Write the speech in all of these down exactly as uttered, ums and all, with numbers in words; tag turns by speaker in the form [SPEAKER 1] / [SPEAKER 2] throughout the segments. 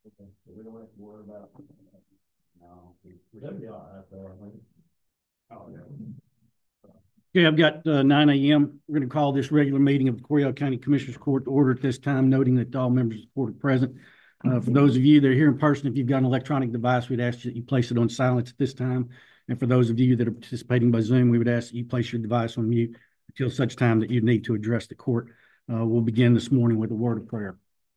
[SPEAKER 1] Okay, so we don't have to worry about, no, we, we should be all right there, I think. Oh, yeah.
[SPEAKER 2] Okay, I've got uh, nine A M We're going to call this regular meeting of the Coryell County Commissioners Court to order at this time, noting that all members of the court are present. Uh, for those of you that are here in person, if you've got an electronic device, we'd ask that you place it on silence at this time. And for those of you that are participating by Zoom, we would ask that you place your device on mute until such time that you need to address the court. Uh, we'll begin this morning with a word of prayer.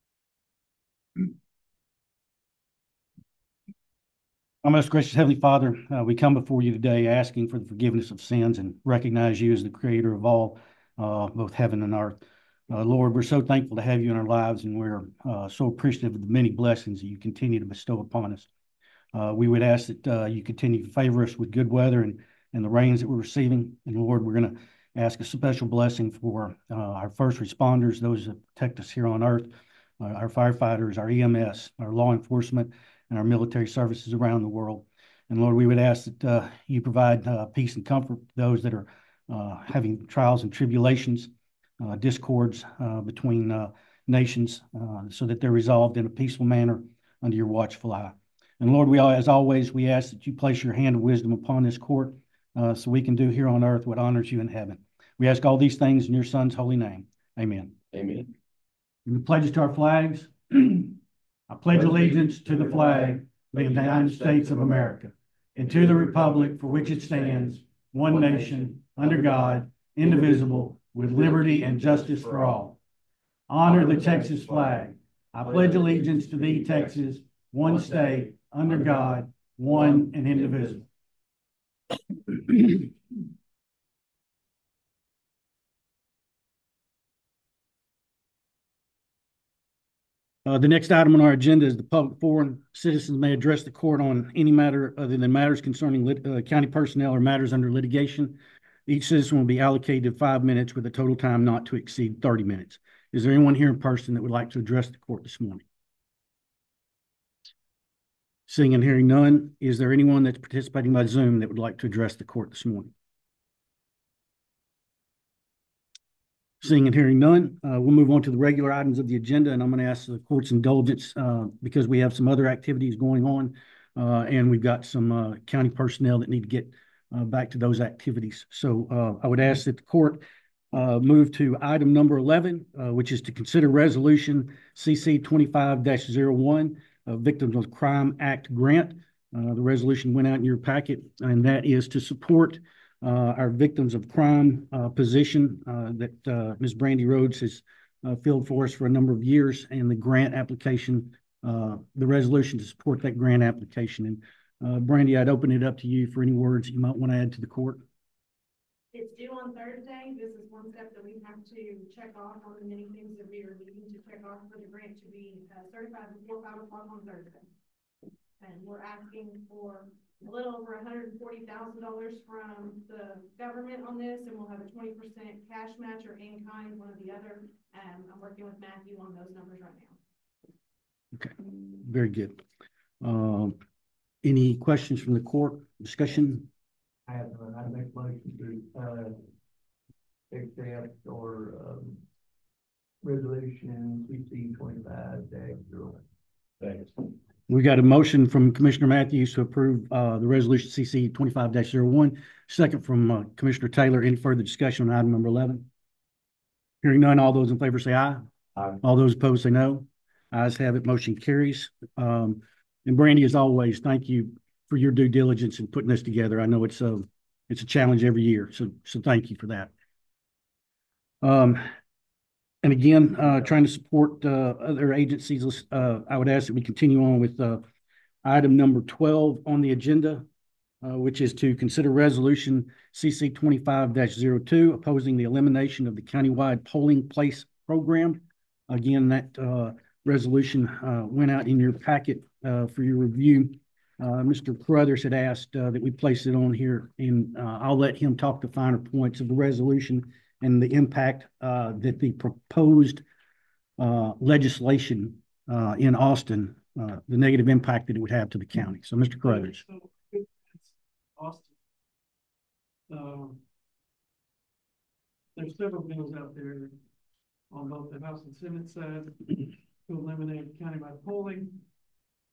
[SPEAKER 2] Our most gracious Heavenly Father, uh, we come before you today asking for the forgiveness of sins and recognize you as the creator of all, uh, both heaven and earth. Uh, Lord, we're so thankful to have you in our lives, and we're uh, so appreciative of the many blessings that you continue to bestow upon us. Uh, we would ask that uh, you continue to favor us with good weather and, and the rains that we're receiving. And Lord, we're going to ask a special blessing for uh, our first responders, those that protect us here on earth, uh, our firefighters, our E M S, our law enforcement, and our military services around the world. And Lord, we would ask that uh, you provide uh, peace and comfort to those that are uh, having trials and tribulations, uh, discords uh, between uh, nations, uh, so that they're resolved in a peaceful manner under your watchful eye. And Lord, we, as always, we ask that you place your hand of wisdom upon this court uh, so we can do here on earth what honors you in heaven. We ask all these things in your Son's holy name. Amen.
[SPEAKER 1] Amen.
[SPEAKER 2] And the pledges to our flags. I pledge allegiance to the flag of the United States of America and to the republic for which it stands, one nation, under God, indivisible, with liberty and justice for all. Honor the Texas flag. I pledge allegiance to thee, Texas, one state, under God, one and indivisible. Uh, the next item on our agenda is the public forum. Citizens may address the court on any matter other than matters concerning lit, uh, county personnel or matters under litigation. Each citizen will be allocated five minutes with a total time not to exceed thirty minutes. Is there anyone here in person that would like to address the court this morning? Seeing and hearing none, is there anyone that's participating by Zoom that would like to address the court this morning? Seeing and hearing none, uh, we'll move on to the regular items of the agenda, and I'm going to ask the court's indulgence uh, because we have some other activities going on, uh, and we've got some uh, county personnel that need to get uh, back to those activities. So uh, I would ask that the court uh, move to item number eleven, uh, which is to consider resolution C C twenty-five dash zero one, uh, Victims of Crime Act grant. Uh, the resolution went out in your packet, and that is to support Uh, our victims of crime uh, position uh, that uh, Miz Brandy Rhodes has uh, filled for us for a number of years, and the grant application, uh, the resolution to support that grant application. And uh, Brandy, I'd open it up to you for any words you might want to add to the court.
[SPEAKER 3] It's due on Thursday. This is one step that we have to check off on the many things that we are needing to check off for the grant to be uh, certified before five o'clock on Thursday. And we're asking for a little over one hundred forty thousand dollars from the government on this, and we'll have a twenty percent cash match or in kind, one or the other. And I'm working with Matthew on those numbers right now.
[SPEAKER 2] Okay, very good. Um, any questions from the court? Discussion?
[SPEAKER 4] I have none. I make motion to uh, accept or um, resolution C C twenty-five dash zero.
[SPEAKER 1] Thanks.
[SPEAKER 2] We got a motion from Commissioner Matthews to approve uh, the resolution C C twenty-five dash zero one. Second from uh, Commissioner Taylor. Any further discussion on item number eleven? Hearing none, all those in favor say aye.
[SPEAKER 1] Aye.
[SPEAKER 2] All those opposed say no. Ayes have it, motion carries. Um, and Brandy, as always, thank you for your due diligence in putting this together. I know it's a, it's a challenge every year, so, so thank you for that. Um, And again, uh, trying to support uh, other agencies, uh, I would ask that we continue on with uh, item number twelve on the agenda, uh, which is to consider resolution C C twenty-five dash zero two, opposing the elimination of the countywide polling place program. Again, that uh, resolution uh, went out in your packet uh, for your review. Uh, Mister Carruthers had asked uh, that we place it on here, and uh, I'll let him talk the finer points of the resolution and the impact uh, that the proposed uh, legislation uh, in Austin, uh, the negative impact that it would have to the county. So, Mister Carruthers.
[SPEAKER 5] So, it's Austin. Um, there's several bills out there on both the House and Senate side to eliminate countywide polling.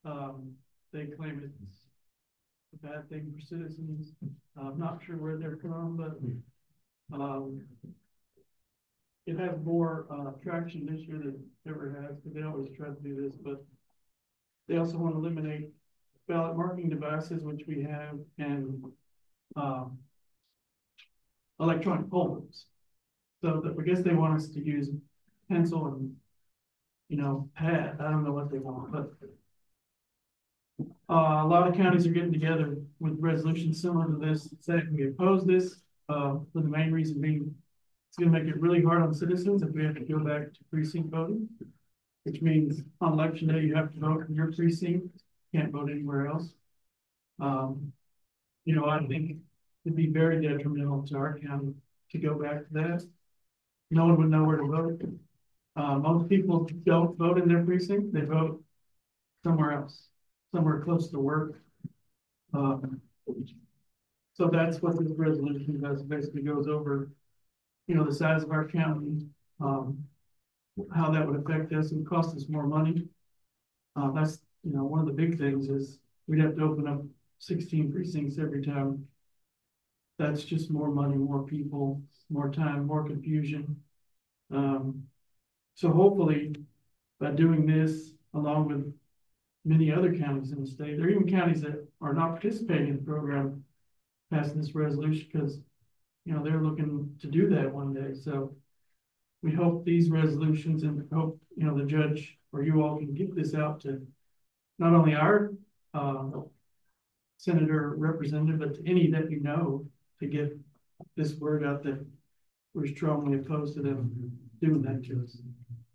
[SPEAKER 5] Um, they claim it's a bad thing for citizens. I'm not sure where they're from, but, um, it has more, uh, traction this year than it ever has, because they always try to do this, but they also want to eliminate ballot marking devices, which we have, and, um, electronic poll books. So that, I guess they want us to use pencil and, you know, pad. I don't know what they want, but uh, a lot of counties are getting together with resolutions similar to this, saying we oppose this, uh, for the main reason being it's gonna make it really hard on citizens if we have to go back to precinct voting, which means on election day, you have to vote in your precinct, can't vote anywhere else. Um, you know, I think it'd be very detrimental to our county to go back to that. No one would know where to vote. Uh, most people don't vote in their precinct, they vote somewhere else, somewhere close to work. Um, so that's what this resolution does, basically goes over, you know, the size of our county, um, how that would affect us and cost us more money. Uh, that's, you know, one of the big things is we'd have to open up sixteen precincts every time. That's just more money, more people, more time, more confusion. Um, so hopefully by doing this, along with many other counties in the state, or even counties that are not participating in the program, passing this resolution, because, you know, they're looking to do that one day. So we hope these resolutions, and hope, you know, the judge or you all can get this out to not only our, uh, senator representative, but to any that you know, to get this word out that we're strongly opposed to them doing that to us.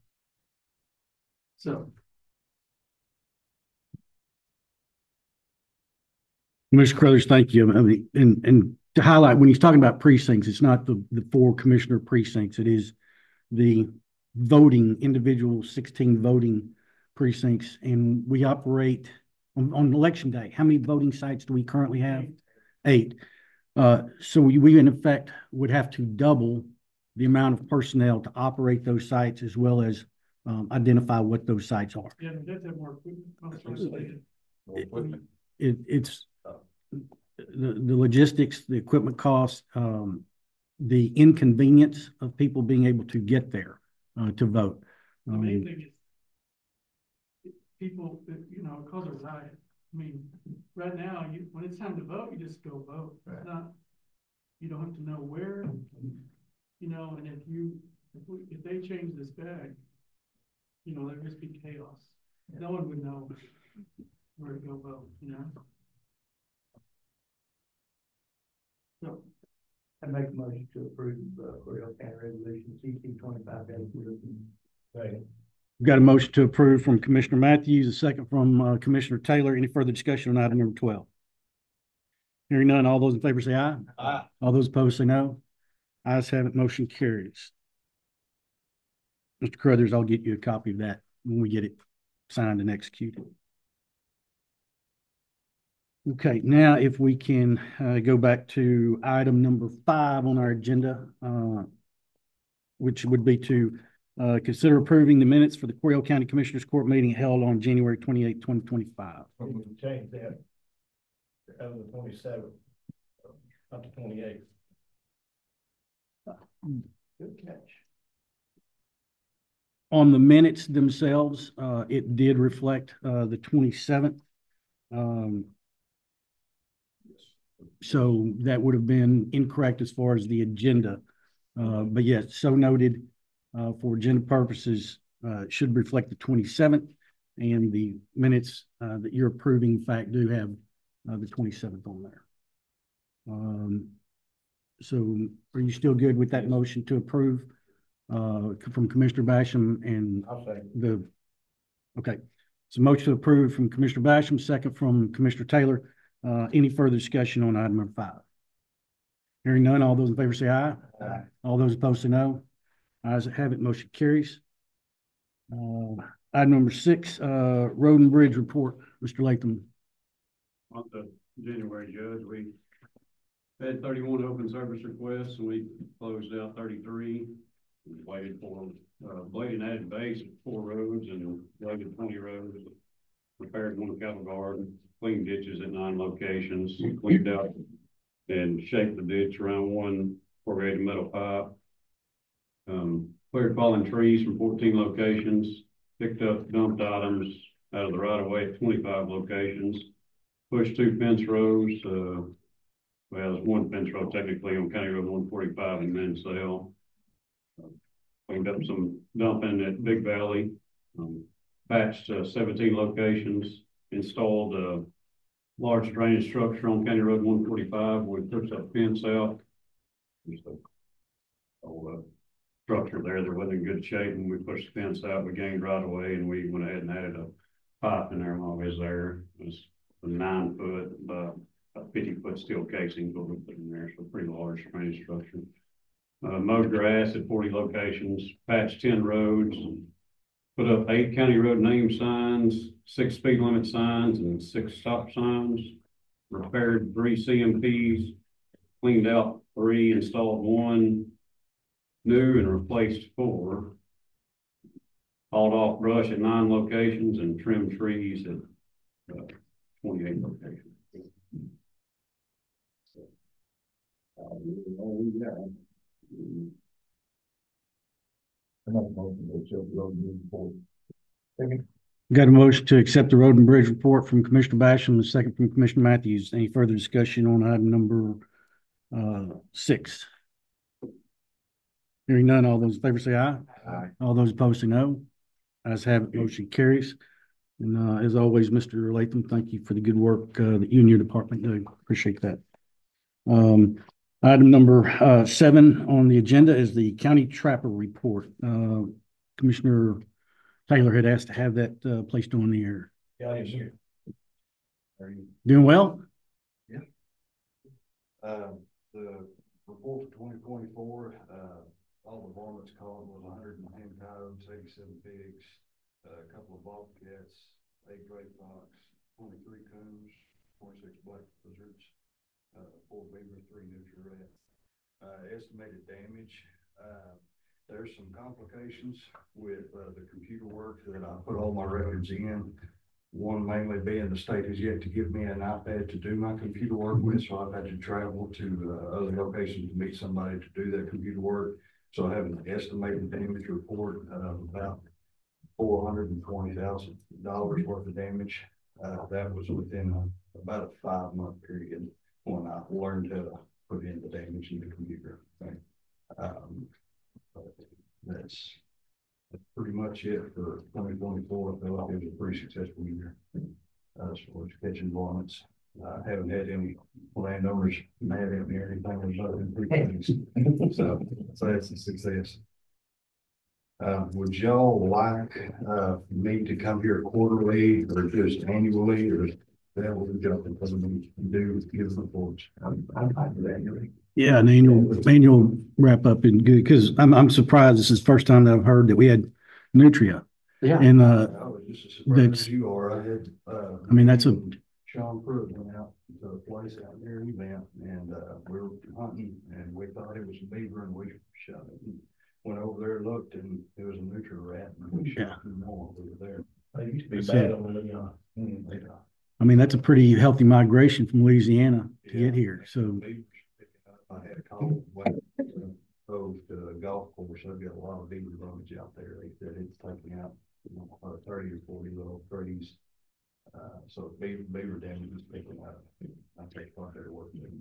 [SPEAKER 5] So.
[SPEAKER 2] Mister Crothers, thank you. I mean, and, and to highlight, when he's talking about precincts, it's not the, the four commissioner precincts. It is the voting, individual sixteen voting precincts. And we operate on, on election day. How many voting sites do we currently have? Eight. Uh, so we, we in effect would have to double the amount of personnel to operate those sites, as well as um, identify what those sites are.
[SPEAKER 5] Yeah, that's have more equipment.
[SPEAKER 2] It, it, it's the, the logistics, the equipment costs, um, the inconvenience of people being able to get there uh, to vote.
[SPEAKER 5] The
[SPEAKER 2] Um,
[SPEAKER 5] main thing is people, you know, cause a riot. I mean, right now, you, when it's time to vote, you just go vote. It's not, you don't have to know where, you know, and if you, if we, if they change this bag, you know, there'd just be chaos. No one would know where to go vote, you know? So,
[SPEAKER 4] I make a motion to approve, uh, Cordell County Resolution C C twenty-five dash zero.
[SPEAKER 1] Second.
[SPEAKER 2] We've got a motion to approve from Commissioner Matthews, a second from uh, Commissioner Taylor. Any further discussion on item number twelve? Hearing none, all those in favor say aye.
[SPEAKER 1] Aye.
[SPEAKER 2] All those opposed say no. Ayes have it, motion carries. Mister Crothers, I'll get you a copy of that when we get it signed and executed. Okay, now if we can uh, go back to item number five on our agenda, uh, which would be to uh, consider approving the minutes for the Coriel County Commissioners Court meeting held on January twenty-eighth, twenty twenty-five.
[SPEAKER 1] We can change that. Out of the twenty-seventh, up to twenty-eighth.
[SPEAKER 4] Good catch.
[SPEAKER 2] On the minutes themselves, uh, it did reflect uh, the twenty-seventh. Um, so that would have been incorrect as far as the agenda. Uh, but yes, so noted uh, for agenda purposes, uh, it should reflect the twenty-seventh, and the minutes uh, that you're approving, in fact, do have uh, the twenty-seventh on there. Um, so are you still good with that motion to approve uh, from Commissioner Basham and
[SPEAKER 1] I'll say.
[SPEAKER 2] the, okay. So motion to approve from Commissioner Basham, second from Commissioner Taylor. Uh, any further discussion on item number five? Hearing none, all those in favor say aye.
[SPEAKER 1] Aye.
[SPEAKER 2] All those opposed say no. Ayes have it, motion carries. Uh, item number six, uh, Road and Bridge Report, Mister Latham.
[SPEAKER 6] On the January, Judge, we had thirty-one open service requests, and we closed out thirty-three. We waited for, uh, bladed and added base at four roads and bladed twenty roads. repaired one cattle guard, cleaned ditches at nine locations, cleaned out and shaped the ditch around one corrugated metal pipe. Um, cleared fallen trees from fourteen locations, picked up dumped items out of the right of way at twenty-five locations, pushed two fence rows, uh, well, there's one fence row technically on County Road one forty-five in Mansell. Uh, Cleaned up some dumping at Big Valley, um, patched uh, seventeen locations, installed a large drainage structure on County Road one forty-five. We pushed that fence out. Just a old uh, structure there that wasn't in good shape, and we pushed the fence out. We gained right away, and we went ahead and added a pipe in there while we was there. It was a nine foot, uh, a fifty foot steel casing what we put in there, so pretty large drainage structure. Uh, mowed grass at forty locations, patched ten roads, put up eight county road name signs, six speed limit signs, and six stop signs, repaired three C M Ps, cleaned out three, installed one new and replaced four, hauled off brush at nine locations and trimmed trees at uh, twenty-eight locations. Uh, all we got.
[SPEAKER 1] Another motion to accept the road and bridge report. Second.
[SPEAKER 2] Got a motion to accept the road and bridge report from Commissioner Basham, and a second from Commissioner Matthews. Any further discussion on item number uh, six? Hearing none, all those in favor say aye.
[SPEAKER 1] Aye.
[SPEAKER 2] All those opposed say no. Ayes have it, motion carries. And uh, as always, Mister Latham, thank you for the good work uh, that you and your department do. Appreciate that. Um, item number uh, seven on the agenda is the county trapper report. Uh, Commissioner Taylor had asked to have that uh, placed on the air.
[SPEAKER 1] Yeah, he's here. Are you?
[SPEAKER 2] Doing well?
[SPEAKER 7] Um, the report for twenty twenty-four, uh, all the varmints caught was one hundred and ten coyotes, eighty-seven pigs, uh, a couple of bobcats, eight gray fox, twenty-three coons, twenty-six black lizards, uh, four beaver, three nutria rat. Uh, estimated damage, uh, there's some complications with, uh, the computer work that I put all my records in. One mainly being the state has yet to give me an iPad to do my computer work with, so I've had to travel to uh, other locations to meet somebody to do that computer work. So I have an estimated damage report of about four hundred and twenty thousand dollars worth of damage. Uh, that was within a, about a five month period when I learned how to put in the damage in the computer. Okay. Um, that's That's pretty much it for twenty twenty-four. I feel like it was a pretty successful year. Uh, as far as catching varmints. I uh, haven't had any landowners mad at me or anything about them three things. So, so that's a success. Uh, would y'all like, uh, me to come here quarterly or just annually, or is that what we got to do, give the reports? I'm, I'm fine with annually.
[SPEAKER 2] Yeah, an annual, annual wrap up and good, because I'm, I'm surprised. This is the first time that I've heard that we had nutria.
[SPEAKER 7] Yeah.
[SPEAKER 2] And, uh,
[SPEAKER 7] I was just as surprised
[SPEAKER 2] that's-
[SPEAKER 7] as you are. I had, uh.
[SPEAKER 2] I mean, that's a,
[SPEAKER 7] Sean Pruitt went out to a place out there in Event, and, uh, we were hunting, and we thought it was a beaver, and we shot it. And went over there, looked, and it was a nutria rat, and we
[SPEAKER 2] Yeah.
[SPEAKER 7] shot two more over there.
[SPEAKER 1] They used to be
[SPEAKER 2] That's
[SPEAKER 1] bad
[SPEAKER 2] it.
[SPEAKER 1] on the, uh,
[SPEAKER 7] Mm, yeah.
[SPEAKER 2] I mean, that's a pretty healthy migration from Louisiana to
[SPEAKER 7] Yeah.
[SPEAKER 2] get here. So,
[SPEAKER 7] Beavers picking up. I had a call, went, uh, over to a golf course, I've got a lot of beaver damage out there. They said it's taking out, you know, uh, thirty or forty little trees. Uh, so beaver, beaver damage is picking up. I take part there working.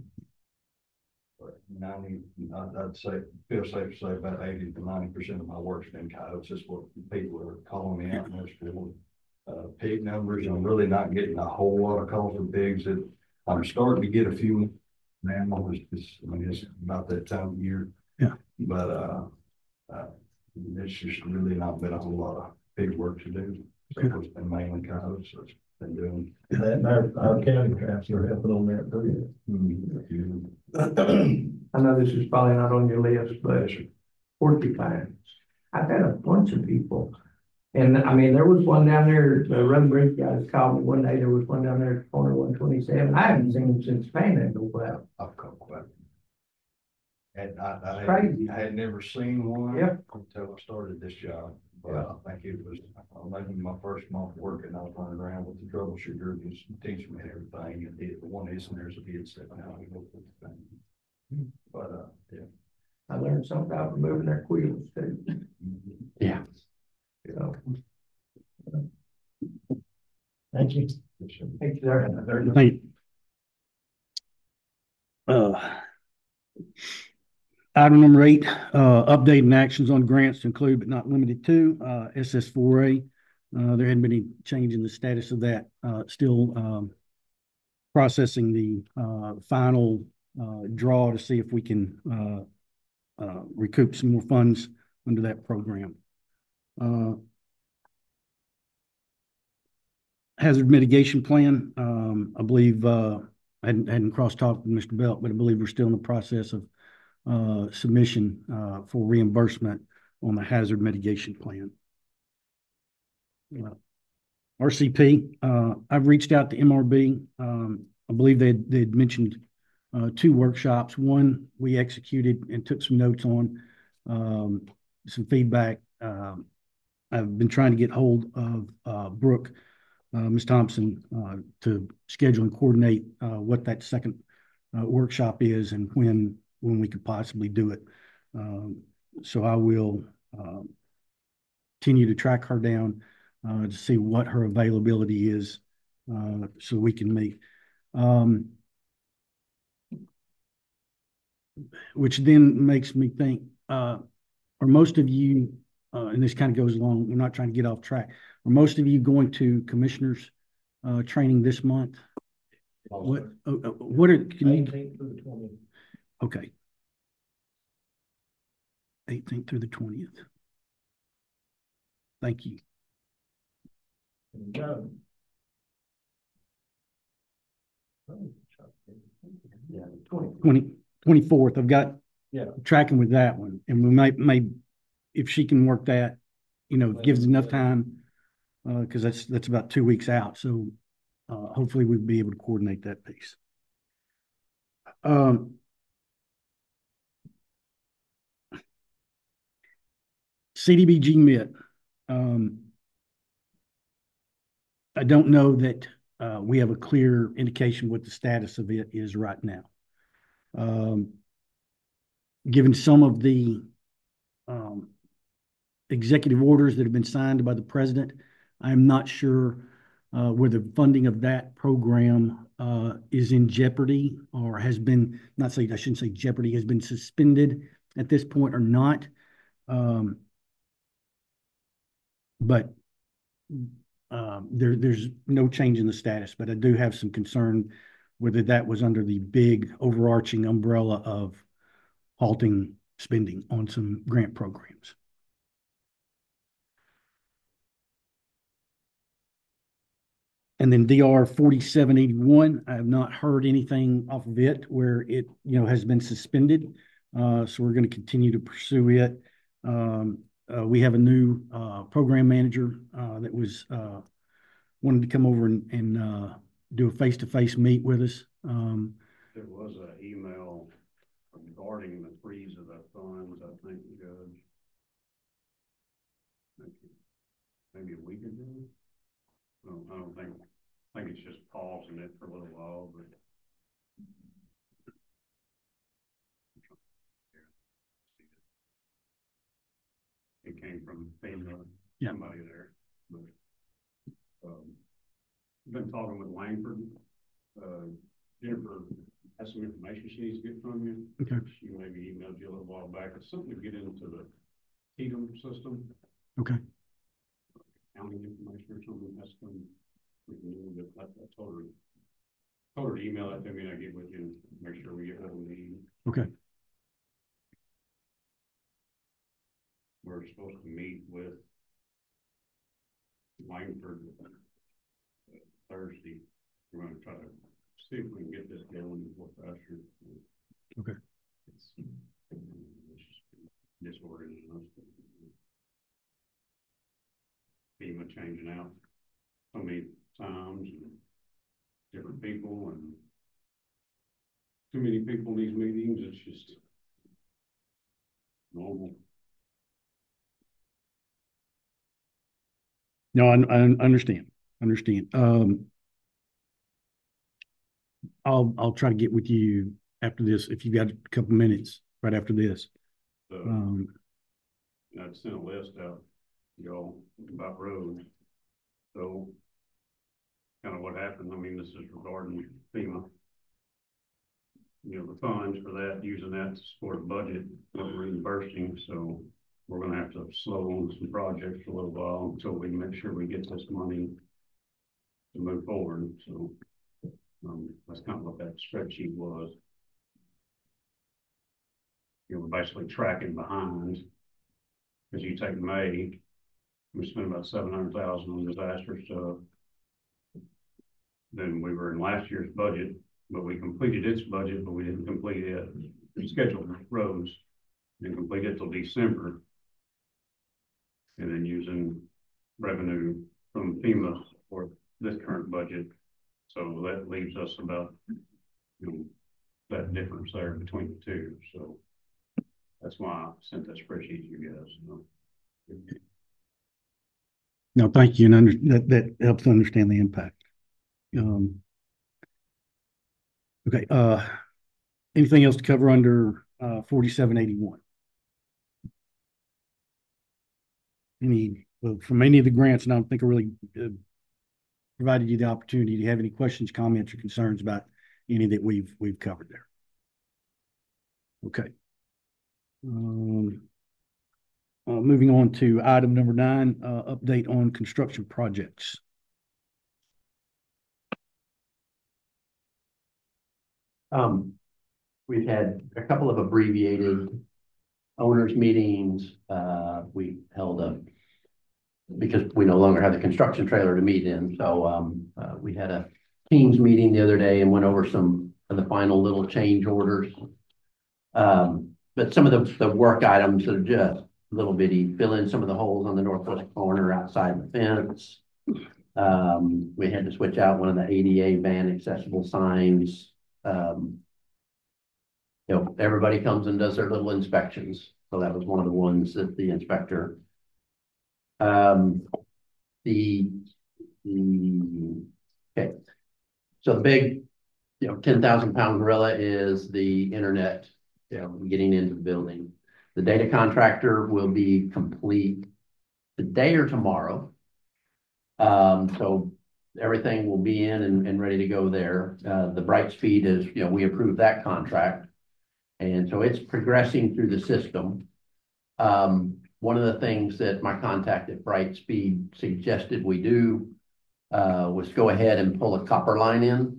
[SPEAKER 7] But ninety, I'd, I'd say, feel safe to say about eighty to ninety percent of my work's been coyotes. That's what people are calling me out in this field. Uh, pig numbers, I'm really not getting a whole lot of calls for pigs. That I'm starting to get a few now. It's just, I mean, it's about that time of year.
[SPEAKER 2] Yeah.
[SPEAKER 7] But, uh, uh, it's just really not been a whole lot of pig work to do. So it's been mainly coyotes, so it's been doing.
[SPEAKER 1] that, our, our county traps are helping on that too.
[SPEAKER 4] I know this is probably not on your list, but porcupines. I've had a bunch of people. And I mean, there was one down there, the Road Bridge guys called me one day, there was one down there at corner one twenty-seven. I haven't seen them since Panhandle out.
[SPEAKER 7] I've caught quite. And I, I had,
[SPEAKER 4] Crazy.
[SPEAKER 7] I had never seen one.
[SPEAKER 4] Yep.
[SPEAKER 7] Until I started this job, But I think it was, uh, maybe my first month working, I was running around with the troubleshooter, just teaching me everything, and the one is, and there's a bid set now. we go with the thing. But, uh, yeah.
[SPEAKER 4] I learned something about removing their wheels too.
[SPEAKER 2] Yeah.
[SPEAKER 4] So,
[SPEAKER 1] Thank you.
[SPEAKER 4] thank you, sir.
[SPEAKER 2] Thank you. Uh, Item number eight, uh, update and actions on grants to include but not limited to, uh, S S four A. Uh, there hadn't been any change in the status of that, uh, still, um, processing the, uh, final, uh, draw to see if we can, uh, uh, recoup some more funds under that program. Uh, hazard mitigation plan, um, I believe, uh, I hadn't, hadn't cross-talked with Mister Belt, but I believe we're still in the process of uh, submission uh, for reimbursement on the hazard mitigation plan. Uh, R C P, uh, I've reached out to M R B. Um, I believe they they had mentioned uh, two workshops. One we executed and took some notes on, um, some feedback. Um, I've been trying to get hold of uh, Brooke, uh, Miz Thompson, uh, to schedule and coordinate uh, what that second uh, workshop is and when when we could possibly do it. Um, so I will uh, continue to track her down uh, to see what her availability is uh, so we can meet. Um, which then makes me think, uh, are most of you, uh, and this kind of goes along, we're not trying to get off track, are most of you going to commissioners uh, training this month? What, uh, uh, what are, can you? Okay. eighteenth through the twentieth. Thank you.
[SPEAKER 1] Yeah, twenty.
[SPEAKER 2] twenty, twenty-fourth, I've got
[SPEAKER 1] Yeah.
[SPEAKER 2] tracking with that one, and we might, may, if she can work that, you know, gives enough time, uh, because that's, that's about two weeks out, so, uh, hopefully we'll be able to coordinate that piece. Um, C D B G M I T, um, I don't know that, uh, we have a clear indication what the status of it is right now. Um, given some of the, um, executive orders that have been signed by the president, I'm not sure uh, whether funding of that program uh, is in jeopardy or has been, not say, I shouldn't say jeopardy, has been suspended at this point or not. Um, but um, there, there's no change in the status, but I do have some concern whether that was under the big overarching umbrella of halting spending on some grant programs. And then D R forty-seven eighty-one, I have not heard anything off of it where it, you know, has been suspended. Uh, so we're going to continue to pursue it. Um, uh, we have a new uh, program manager uh, that was uh, wanted to come over and, and uh, do a face-to-face meet with us. Um,
[SPEAKER 6] There was an email regarding the freeze of the funds, I think, Judge. Maybe a week ago. No, I don't think, I think it's just pausing it for a little while, but. It came from FEMA,
[SPEAKER 2] Yeah.
[SPEAKER 6] somebody there, but, um, been talking with Langford. Uh, Jennifer has some information she needs to get from you.
[SPEAKER 2] Okay.
[SPEAKER 6] She maybe emailed you a little while back. It's something to get into the T D M system.
[SPEAKER 2] okay.
[SPEAKER 6] Counting information or something that's come. I, I told her, told her to email that to me and I get with you and make sure we get what we need.
[SPEAKER 2] Okay.
[SPEAKER 6] We're supposed to meet with Langford uh, Thursday. We're going to try to see if we can get this going before faster.
[SPEAKER 2] Okay.
[SPEAKER 6] It's, it's disorganized. FEMA changing out so many times and different people and too many people in these meetings. It's just normal.
[SPEAKER 2] No, I, I understand, understand. Um, I'll, I'll try to get with you after this, if you've got a couple minutes right after this.
[SPEAKER 6] So,
[SPEAKER 2] Um,
[SPEAKER 6] I sent a list out, y'all, about roads. So, kind of what happened, I mean, this is regarding FEMA. You know, the funds for that, using that to support the budget, not reimbursing, so we're gonna have to slow on some projects for a little while until we make sure we get this money to move forward, so. Um, that's kind of what that spreadsheet was. You know, we're basically tracking behind. Because you take May, we spent about seven hundred thousand on disaster stuff. Then we were in last year's budget, but we completed its budget, but we didn't complete it. We scheduled roads and complete it till December. And then using revenue from FEMA for this current budget. So that leaves us about, you know, that difference there between the two. So that's why I sent that spreadsheet to you guys. You know.
[SPEAKER 2] no, thank you. And under, that, that helps understand the impact. Um, okay. Uh, anything else to cover under uh, forty-seven eighty-one? Any, well, from any of the grants, and I don't think I really uh, provided you the opportunity. Do you have any questions, comments, or concerns about any that we've we've covered there? Okay. Um, uh, moving on to item number nine, uh, update on construction projects.
[SPEAKER 8] Um, we've had a couple of abbreviated owners meetings. Uh, we held a, because we no longer have the construction trailer to meet in. So, um, uh, we had a Teams meeting the other day and went over some of the final little change orders. Um, but some of the, the work items that are just little bitty, fill in some of the holes on the northwest corner outside the fence. Um, we had to switch out one of the A D A van accessible signs. Um, you know, everybody comes and does their little inspections. So that was one of the ones that the inspector, um, the, the, okay. So the big, you know, ten thousand pound gorilla is the internet, you know, getting into the building. The data contractor will be complete today or tomorrow. Um, so everything will be in and, and ready to go there. Uh, the Brightspeed is, you know, we approved that contract. And so it's progressing through the system. Um, one of the things that my contact at Brightspeed suggested we do uh, was go ahead and pull a copper line in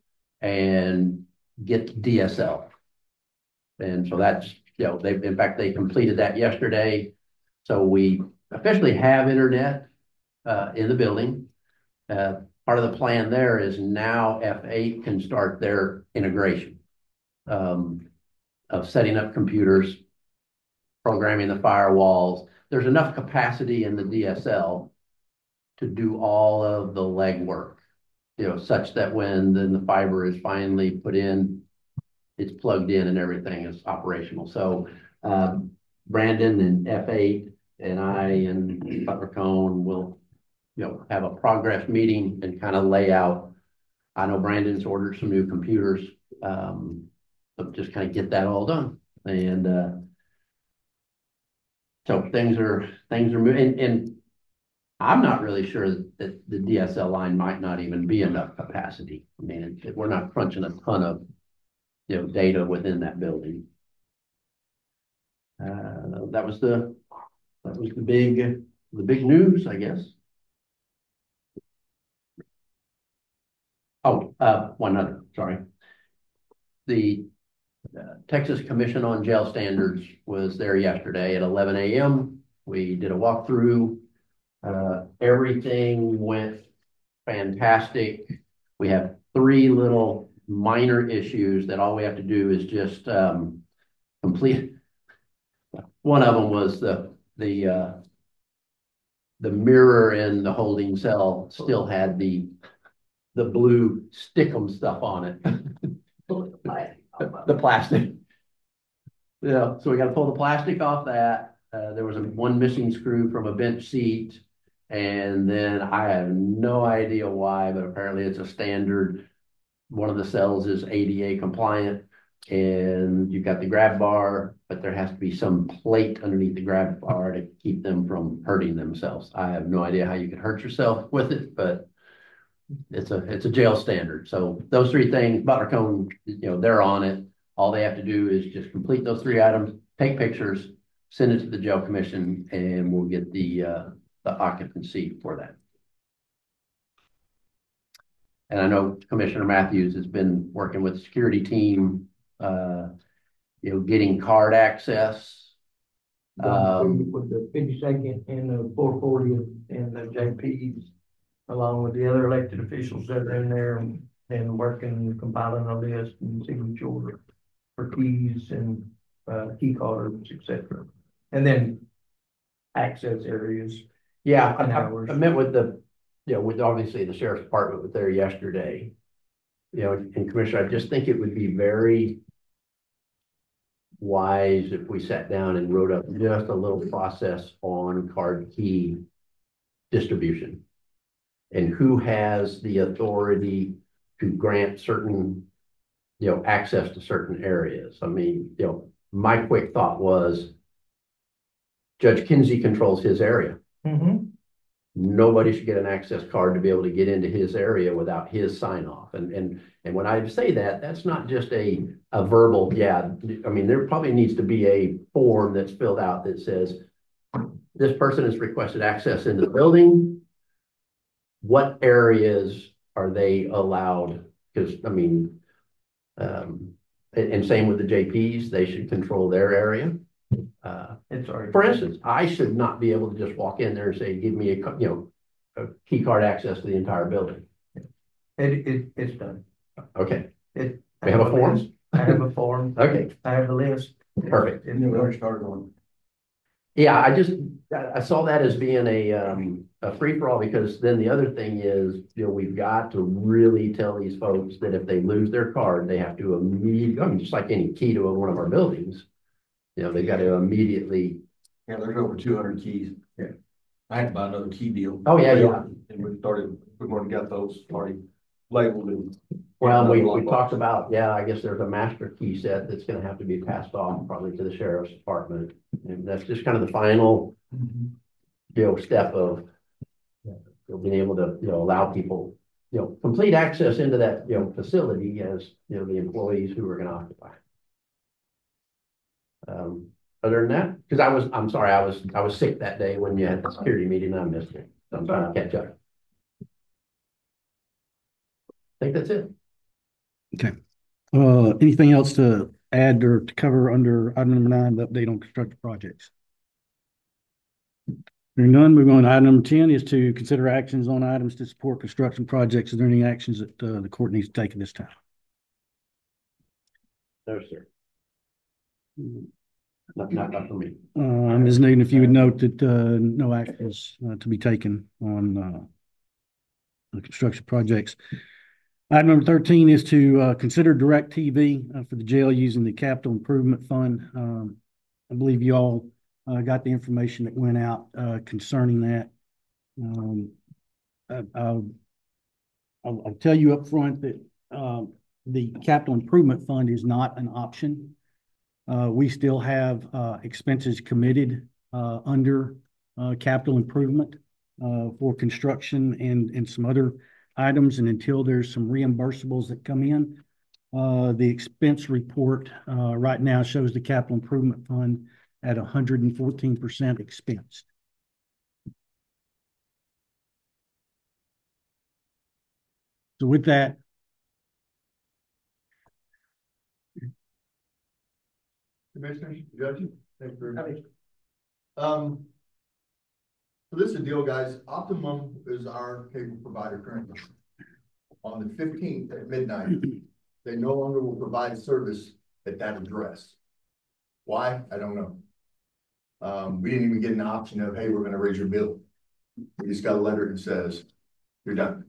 [SPEAKER 8] and get D S L. And so that's, you know, they, in fact, they completed that yesterday. So we officially have internet uh, in the building. Uh, part of the plan there is now F eight can start their integration um, of setting up computers, programming the firewalls. There's enough capacity in the D S L to do all of the legwork, you know, such that when then the fiber is finally put in, it's plugged in and everything is operational. So um, Brandon and F eight and I and Butler Cone will, you know, have a progress meeting and kind of lay out. I know Brandon's ordered some new computers, um, so just kind of get that all done. And uh, so things are things are moving. And, and I'm not really sure that the D S L line might not even be enough capacity. I mean, it, we're not crunching a ton of, you know, data within that building. Uh, that was the that was the big the big news, I guess. Oh, uh, one other, sorry. The uh, Texas Commission on Jail Standards was there yesterday at eleven A M We did a walkthrough. Uh, everything went fantastic. We have three little minor issues that all we have to do is just um, complete. One of them was the the uh, the mirror in the holding cell still had the the blue stickum stuff on it. the, the plastic. Yeah, so we got to pull the plastic off that. Uh, there was a one missing screw from a bench seat, And then I have no idea why, but apparently it's a standard. One of the cells is A D A compliant, and you've got the grab bar, but there has to be some plate underneath the grab bar to keep them from hurting themselves. I have no idea how you could hurt yourself with it, but it's a, it's a jail standard. So those three things, Butler Cone, you know, they're on it. All they have to do is just complete those three items, take pictures, send it to the jail commission, and we'll get the, uh, the occupancy for that. And I know Commissioner Matthews has been working with the security team, uh, you know, getting card access. Um,
[SPEAKER 4] With the fifty-second and the four fortieth and the J Ps, along with the other elected officials that are in there and, and working, compiling a list and signature for keys and, uh, key cards, et cetera. And then access areas.
[SPEAKER 8] yeah, I,
[SPEAKER 4] And
[SPEAKER 8] I,
[SPEAKER 4] hours.
[SPEAKER 8] I met with the, you know, with obviously the sheriff's department was there yesterday. You know, and Commissioner, I just think it would be very wise if we sat down and wrote up just a little process on card key distribution. And who has the authority to grant certain, you know, access to certain areas. I mean, you know, my quick thought was Judge Kinsey controls his area.
[SPEAKER 4] Mm-hmm.
[SPEAKER 8] Nobody should get an access card to be able to get into his area without his sign off. And, and, and when I say that, that's not just a, a verbal, yeah, I mean, there probably needs to be a form that's filled out that says, this person has requested access into the building. What areas are they allowed? Because, I mean, um, and, and same with the J Ps, they should control their area. Uh,
[SPEAKER 4] It's already.
[SPEAKER 8] for instance, I should not be able to just walk in there and say, give me a, you know, a key card access to the entire building.
[SPEAKER 4] It, it, it's done.
[SPEAKER 8] Okay,
[SPEAKER 4] It.
[SPEAKER 8] we have a form?
[SPEAKER 4] I have a form.
[SPEAKER 8] Okay,
[SPEAKER 4] I have a list.
[SPEAKER 8] perfect.
[SPEAKER 4] It's
[SPEAKER 7] And then we
[SPEAKER 4] done.
[SPEAKER 7] already started on.
[SPEAKER 8] Yeah, I just, I I saw that as being a, um, a free-for-all, because then the other thing is, you know, we've got to really tell these folks that if they lose their card, they have to immediately, I mean, just like any key to one of our buildings, you know, they've got to immediately.
[SPEAKER 7] Yeah, there's over two hundred keys.
[SPEAKER 8] Yeah.
[SPEAKER 7] I had to buy another key deal.
[SPEAKER 8] Oh, yeah, yeah.
[SPEAKER 7] And we started, we've already got those already labeled and.
[SPEAKER 8] Well, we,
[SPEAKER 7] Another
[SPEAKER 8] we
[SPEAKER 7] lockbox.
[SPEAKER 8] talked about, yeah, I guess there's a master key set that's gonna have to be passed off probably to the sheriff's department. And that's just kind of the final, you know, step of, you know, being able to, you know, allow people, you know, complete access into that, you know, facility as, you know, the employees who are gonna occupy. Um, other than that, because I was, I'm sorry, I was, I was sick that day when you had the security meeting and I missed it. So I'm trying to catch up. I think that's it.
[SPEAKER 2] Okay. Uh, anything else to add or to cover under item number nine, the update on construction projects? Hearing none, moving on to item number ten is to consider actions on items to support construction projects. Is there any actions that uh, the court needs to take at this time?
[SPEAKER 8] No, sir. Not, not, not for me.
[SPEAKER 2] Uh, Miz Newton, if you would note that uh, no actions uh, to be taken on uh, the construction projects. Item number thirteen is to uh, consider direct T V uh, for the jail using the capital improvement fund. Um, I believe you all uh, got the information that went out uh, concerning that. Um, I, I'll, I'll, I'll tell you up front that um, the capital improvement fund is not an option. Uh, we still have uh, expenses committed uh, under uh, capital improvement uh, for construction and, and some other items. And until there's some reimbursables that come in, uh, the expense report uh, right now shows the capital improvement fund at one hundred fourteen percent expense. So with that,
[SPEAKER 9] Commissioners, judges, thank you very much. Um, so this is the deal, guys. Optimum is our cable provider currently. On the fifteenth at midnight, they no longer will provide service at that address. Why? I don't know. Um, we didn't even get an option of, hey, we're gonna raise your bill. We just got a letter that says, you're done.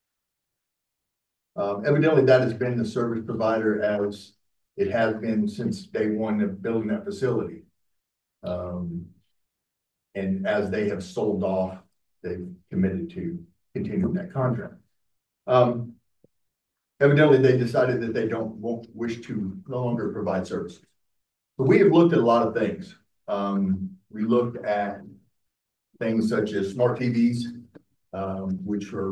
[SPEAKER 9] Um, evidently that has been the service provider as it has been since day one of building that facility. Um, and as they have sold off they've committed to continue that contract. Um, evidently, they decided that they don't, won't wish to no longer provide services. So we have looked at a lot of things. Um, we looked at things such as smart T Vs, um, which are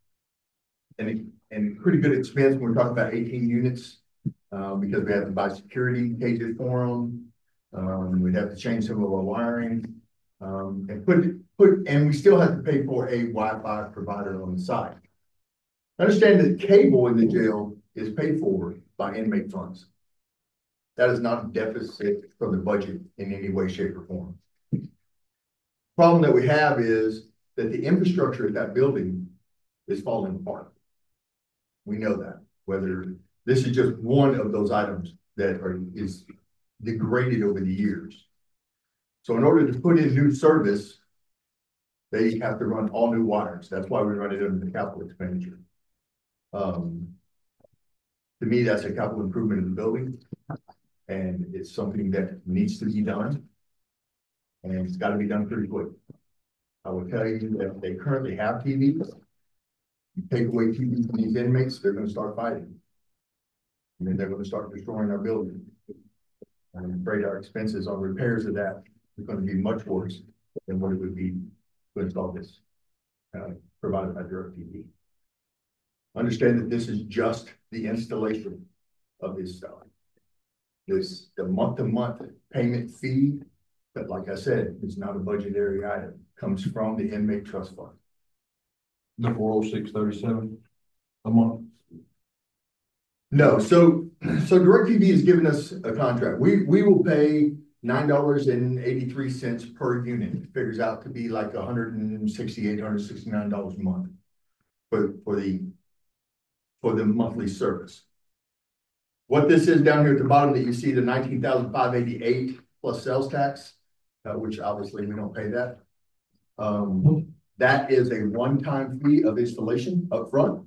[SPEAKER 9] and, and pretty good expense when we're talking about eighteen units, uh, because we have to buy security cages for them. Um, we'd have to change some of our wiring, um, and put, put, and we still have to pay for a Wi-Fi provider on the side. Understand that cable in the jail is paid for by inmate funds. That is not a deficit from the budget in any way, shape, or form. Problem that we have is that the infrastructure at that building is falling apart. We know that, whether this is just one of those items that are is degraded over the years. So in order to put in new service, they have to run all new wires. That's why we run it under the capital expenditure. Um, to me, that's a capital improvement in the building, and it's something that needs to be done, and it's got to be done pretty quick. I will tell you that they currently have T Vs. You take away T Vs from these inmates, they're going to start fighting, and then they're going to start destroying our building. I'm afraid our expenses on repairs of that is going to be much worse than what it would be to install this, uh, provided by DirecTV. Understand that this is just the installation of this stuff. This, the month-to-month payment fee, but like I said, it's not a budgetary item, comes from the inmate trust fund.
[SPEAKER 7] The four oh six thirty-seven a month.
[SPEAKER 9] No, so, so DirecTV has given us a contract. We, we will pay nine dollars and eighty-three cents per unit. It figures out to be like one hundred sixty-eight, one hundred sixty-nine dollars a month for, for the, for the monthly service. What this is down here at the bottom that you see, the nineteen thousand five hundred eighty-eight plus sales tax, uh, which obviously we don't pay that. Um, that is a one-time fee of installation up front,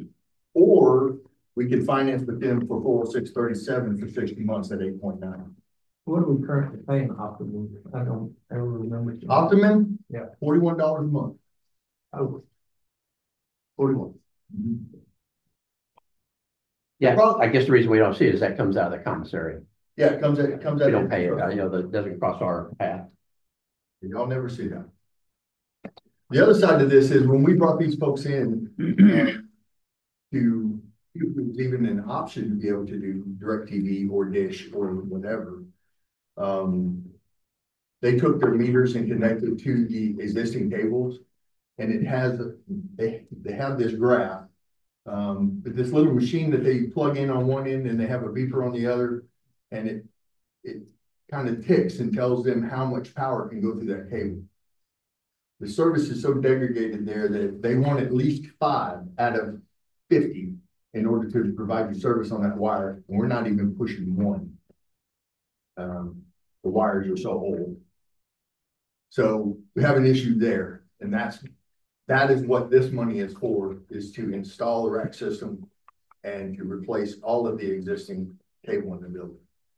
[SPEAKER 9] or we can finance with them for four oh six thirty-seven for sixty months at eight point nine.
[SPEAKER 4] What are we currently paying Optimum? I don't ever remember.
[SPEAKER 9] Optimum?
[SPEAKER 4] Yeah.
[SPEAKER 9] forty-one dollars a month.
[SPEAKER 4] Oh,
[SPEAKER 9] forty-one.
[SPEAKER 8] Yeah, I guess the reason we don't see it is that comes out of the commissary.
[SPEAKER 9] Yeah, it comes out, it comes out.
[SPEAKER 8] We don't pay it, you know, that doesn't cross our path.
[SPEAKER 9] Y'all never see that. The other side of this is when we brought these folks in uh, to, it was even an option to be able to do DirecTV or Dish or whatever. Um, they took their meters and connected to the existing cables, and it has, they, they have this graph, um, but this little machine that they plug in on one end and they have a beeper on the other, and it, it kind of ticks and tells them how much power can go through that cable. The service is so degraded there that they want at least five out of fifty in order to provide you service on that wire, and we're not even pushing one. Um, the wires are so old. So we have an issue there, and that's that is what this money is for, is to install the rack system and to replace all of the existing cable in the building.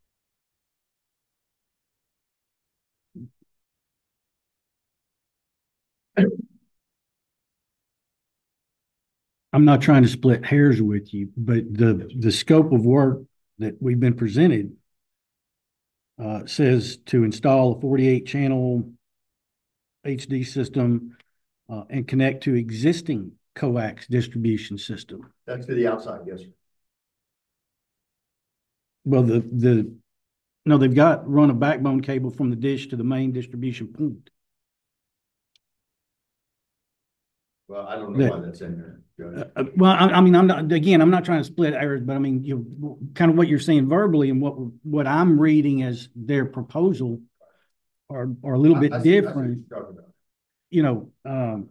[SPEAKER 2] I'm not trying to split hairs with you, but the, the scope of work that we've been presented uh, says to install a forty-eight channel H D system uh, and connect to existing coax distribution system.
[SPEAKER 9] That's to the outside, yes, sir.
[SPEAKER 2] Well, the, the, no, they've got run a backbone cable from the dish to the main distribution point.
[SPEAKER 9] Well, I don't know why that's in there, Judge.
[SPEAKER 2] Uh, well, I, I mean, I'm not, again, I'm not trying to split hairs, but I mean, you kind of what you're saying verbally and what, what I'm reading as their proposal are, are a little bit
[SPEAKER 9] I- I see- I see what
[SPEAKER 2] different,
[SPEAKER 9] you're talking about.
[SPEAKER 2] you know, um,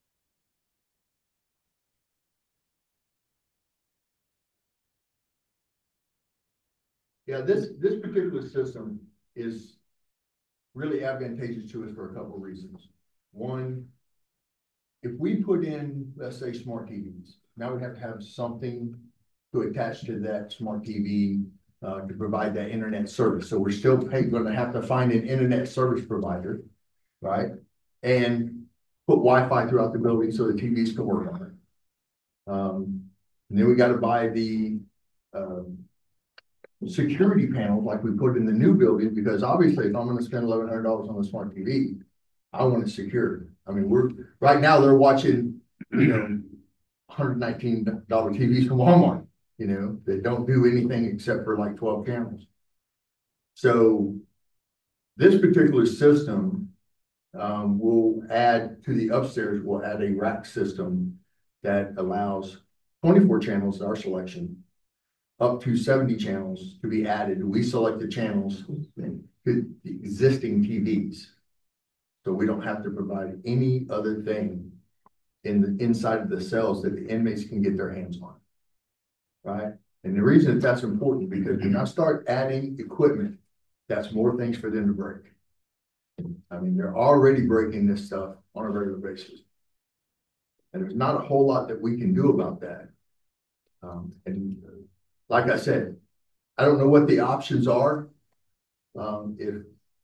[SPEAKER 9] Yeah, this, this particular system is really advantageous to us for a couple of reasons. One, if we put in, let's say, smart T Vs, now we have to have something to attach to that smart T V uh, to provide that internet service. So we're still going to have to find an internet service provider, right? And put Wi-Fi throughout the building so the T Vs can work on it. Um, and then we gotta buy the, um, security panels like we put in the new building, because obviously if I'm gonna spend eleven hundred dollars on a smart T V, I want it secured. I mean, we're, right now they're watching, you know, one hundred nineteen dollar T Vs from Walmart, you know, that don't do anything except for like twelve channels. So this particular system, um, will add to the upstairs, will add a rack system that allows twenty-four channels, our selection, up to seventy channels to be added. We select the channels to the existing T Vs. So we don't have to provide any other thing in the inside of the cells that the inmates can get their hands on. Right? And the reason that that's important, because when I start adding equipment, that's more things for them to break. I mean, they're already breaking this stuff on a regular basis. And there's not a whole lot that we can do about that. Um, and like I said, I don't know what the options are. Um, if,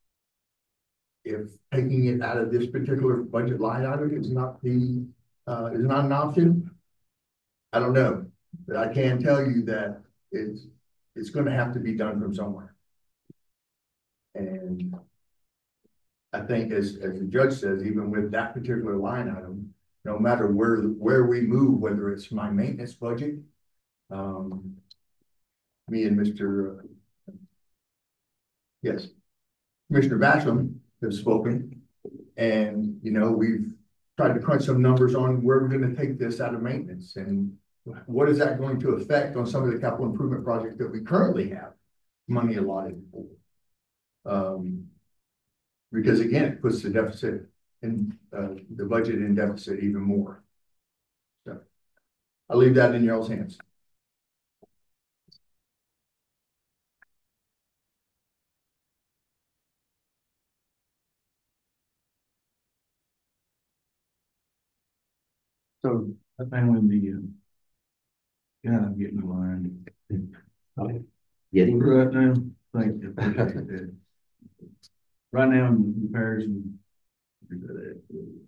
[SPEAKER 9] if taking it out of this particular budget line item is not the, uh, is not an option, I don't know. But I can tell you that it's, it's going to have to be done from somewhere. And I think as, as the judge says, even with that particular line item, no matter where, where we move, whether it's my maintenance budget, um, me and Mister Uh, yes, Commissioner Basham have spoken, and, you know, we've tried to crunch some numbers on where we're going to take this out of maintenance and what is that going to affect on some of the capital improvement projects that we currently have money allotted for. Um, because again, it puts the deficit in uh, the budget in deficit even more. So I'll leave that in y'all's hands.
[SPEAKER 1] So I found when the, um, yeah, I'm getting the line.
[SPEAKER 8] Getting
[SPEAKER 1] Right now, thank you. Appreciate that. Right now, in comparison, uh,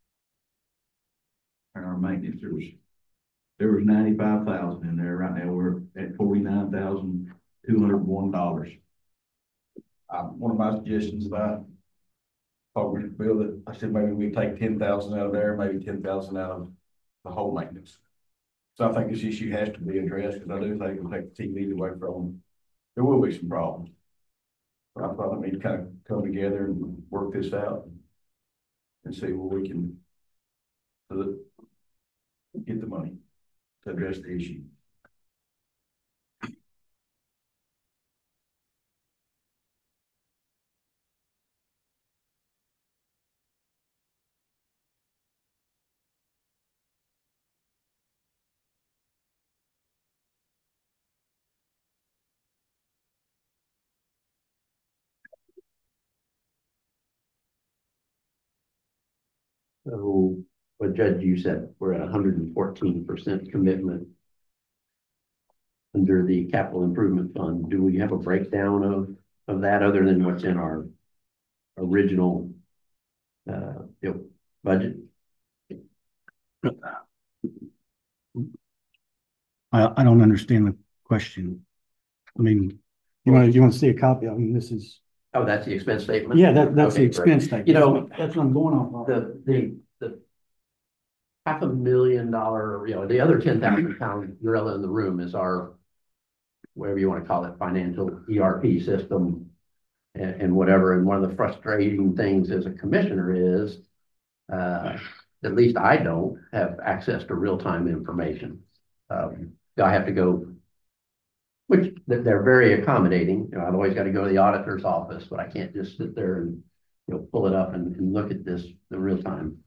[SPEAKER 1] our maintenance, there was, there was ninety-five thousand in there. Right now, we're at forty-nine thousand two hundred one dollars. Um, one of my suggestions about Fogler's bill that I said maybe we take ten thousand out of there, maybe ten thousand out of the whole maintenance. So I think this issue has to be addressed, because I do think we'll take the T V away from them. There will be some problems. But I thought we need to kind of come together and work this out and see where we can so that get the money to address the issue.
[SPEAKER 8] So, what Judge, you said we're at one hundred and fourteen percent commitment under the capital improvement fund. Do we have a breakdown of, of that other than what's in our original uh, you know, budget?
[SPEAKER 2] I, I don't understand the question. I mean, you want to, you want to see a copy? I mean, this is,
[SPEAKER 8] Oh, that's the expense statement?
[SPEAKER 2] yeah, that, that's the
[SPEAKER 8] Okay,
[SPEAKER 2] expense
[SPEAKER 8] great.
[SPEAKER 2] statement.
[SPEAKER 8] You know,
[SPEAKER 2] That's what- that's what I'm going off of.
[SPEAKER 8] the, the, the half a million dollar, you know, the other ten thousand pound gorilla in the room is our, whatever you want to call it, financial E R P system and, and whatever. And one of the frustrating things as a commissioner is, uh, at least I don't have access to real-time information. Um, I have to go, which they're very accommodating. You know, I've always got to go to the auditor's office, but I can't just sit there and, you know, pull it up and, and look at this the real time.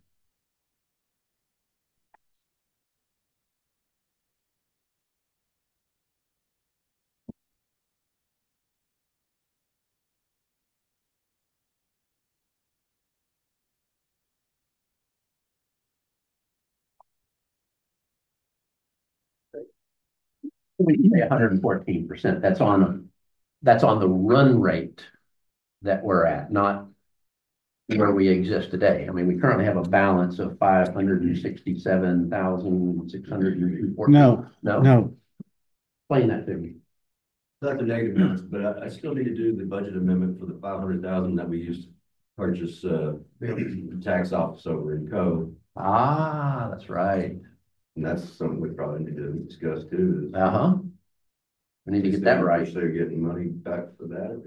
[SPEAKER 8] We say one hundred and fourteen percent. That's on, that's on the run rate that we're at, not where we exist today. I mean, we currently have a balance of five hundred and sixty-seven thousand, six hundred and fourteen.
[SPEAKER 2] No,
[SPEAKER 8] No,
[SPEAKER 2] no,
[SPEAKER 8] explain that to me.
[SPEAKER 10] Not the negative numbers, but I, I still need to do the budget amendment for the five hundred thousand that we used to purchase, uh, the tax office over in Cove.
[SPEAKER 8] Ah, that's right.
[SPEAKER 10] And that's something we probably need to discuss too. is-
[SPEAKER 8] Uh-huh. We need to get that right.
[SPEAKER 10] They're getting money back for that.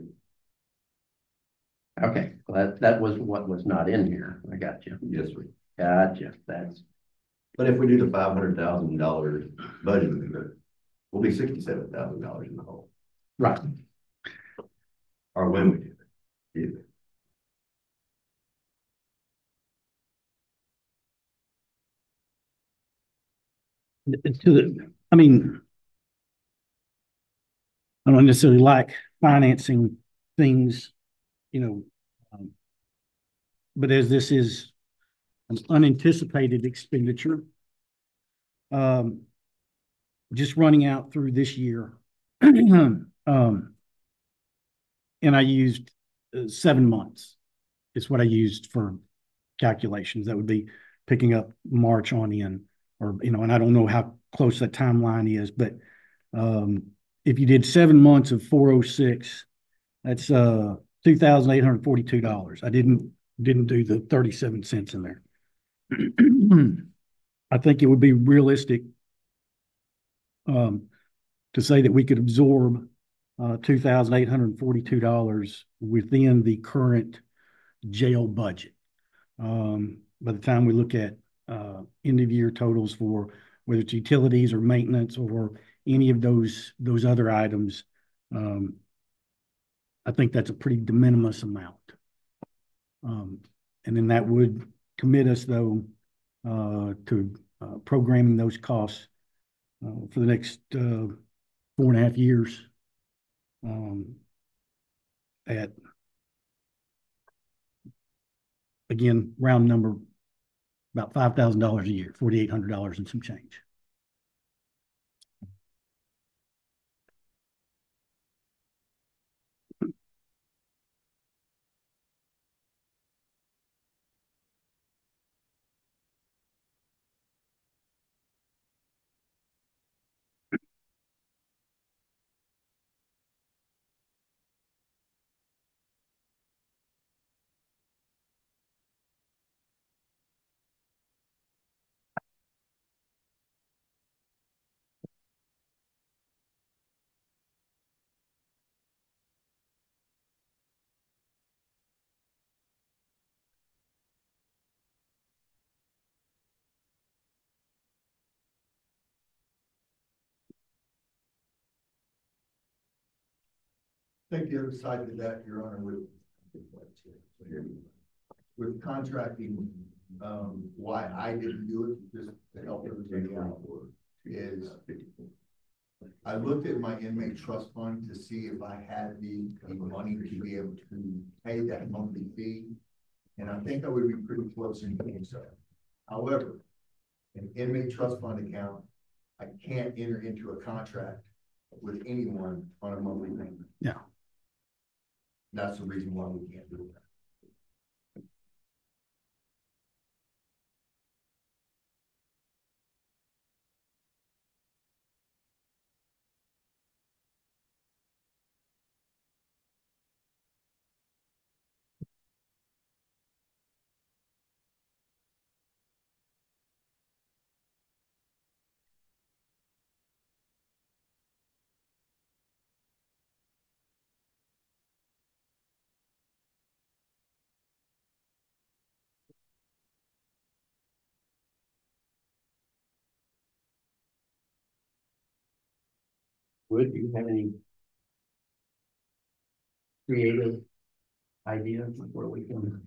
[SPEAKER 8] Okay, well, that, that was what was not in here. I got you.
[SPEAKER 10] Yes, sir.
[SPEAKER 8] Gotcha. That's,
[SPEAKER 10] But if we do the five hundred thousand dollar budget amendment, we'll be sixty-seven thousand dollars in the hole.
[SPEAKER 8] right.
[SPEAKER 10] Or when we do it. Either.
[SPEAKER 2] to the, I mean, I don't necessarily like financing things, you know, um, but as this is an unanticipated expenditure, um, just running out through this year, um, and I used uh, seven months is what I used for calculations. That would be picking up March on in, or, you know, and I don't know how close that timeline is, but um, if you did seven months of four oh six, that's uh two thousand eight hundred forty-two dollars. I didn't didn't do the thirty-seven cents in there. I think it would be realistic um, to say that we could absorb uh, two thousand eight hundred forty-two dollars within the current jail budget. Um, by the time we look at uh, end of year totals for whether it's utilities or maintenance or any of those those other items, um, I think that's a pretty de minimis amount. Um, and then that would commit us, though, uh, to uh, programming those costs uh, for the next uh, four and a half years um, at, again, round number, about five thousand dollars a year, forty-eight hundred dollars and some change.
[SPEAKER 9] I think the other side to that, Your Honor, with, with contracting, um, why I didn't do it, just to help everybody out, is I looked at my inmate trust fund to see if I had the, the money to be able to pay that monthly fee. And I think I would be pretty close in doing so. However, an inmate trust fund account, I can't enter into a contract with anyone on a monthly payment.
[SPEAKER 2] Yeah.
[SPEAKER 9] That's the reason why we can't do that.
[SPEAKER 8] Would you have any creative ideas of where we can?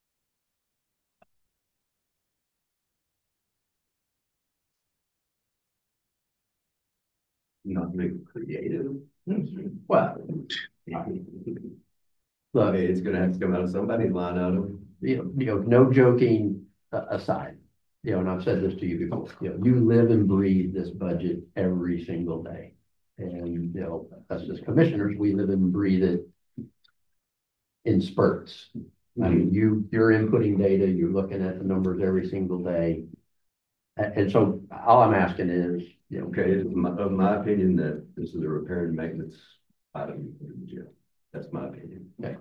[SPEAKER 10] Not make it creative.
[SPEAKER 8] Well,
[SPEAKER 10] I
[SPEAKER 8] look,
[SPEAKER 10] mean, it's gonna have to come out of somebody's line item.
[SPEAKER 8] you know, you know, no joking uh, aside, you know, and I've said this to you before, you know, you live and breathe this budget every single day. And, you know, us as commissioners, we live and breathe it in spurts. I mean, you, you're inputting data, you're looking at the numbers every single day. And, and so all I'm asking is, you know,
[SPEAKER 10] Okay, it's my, of my opinion that this is a repair and maintenance item in the jail. That's my opinion.
[SPEAKER 8] okay,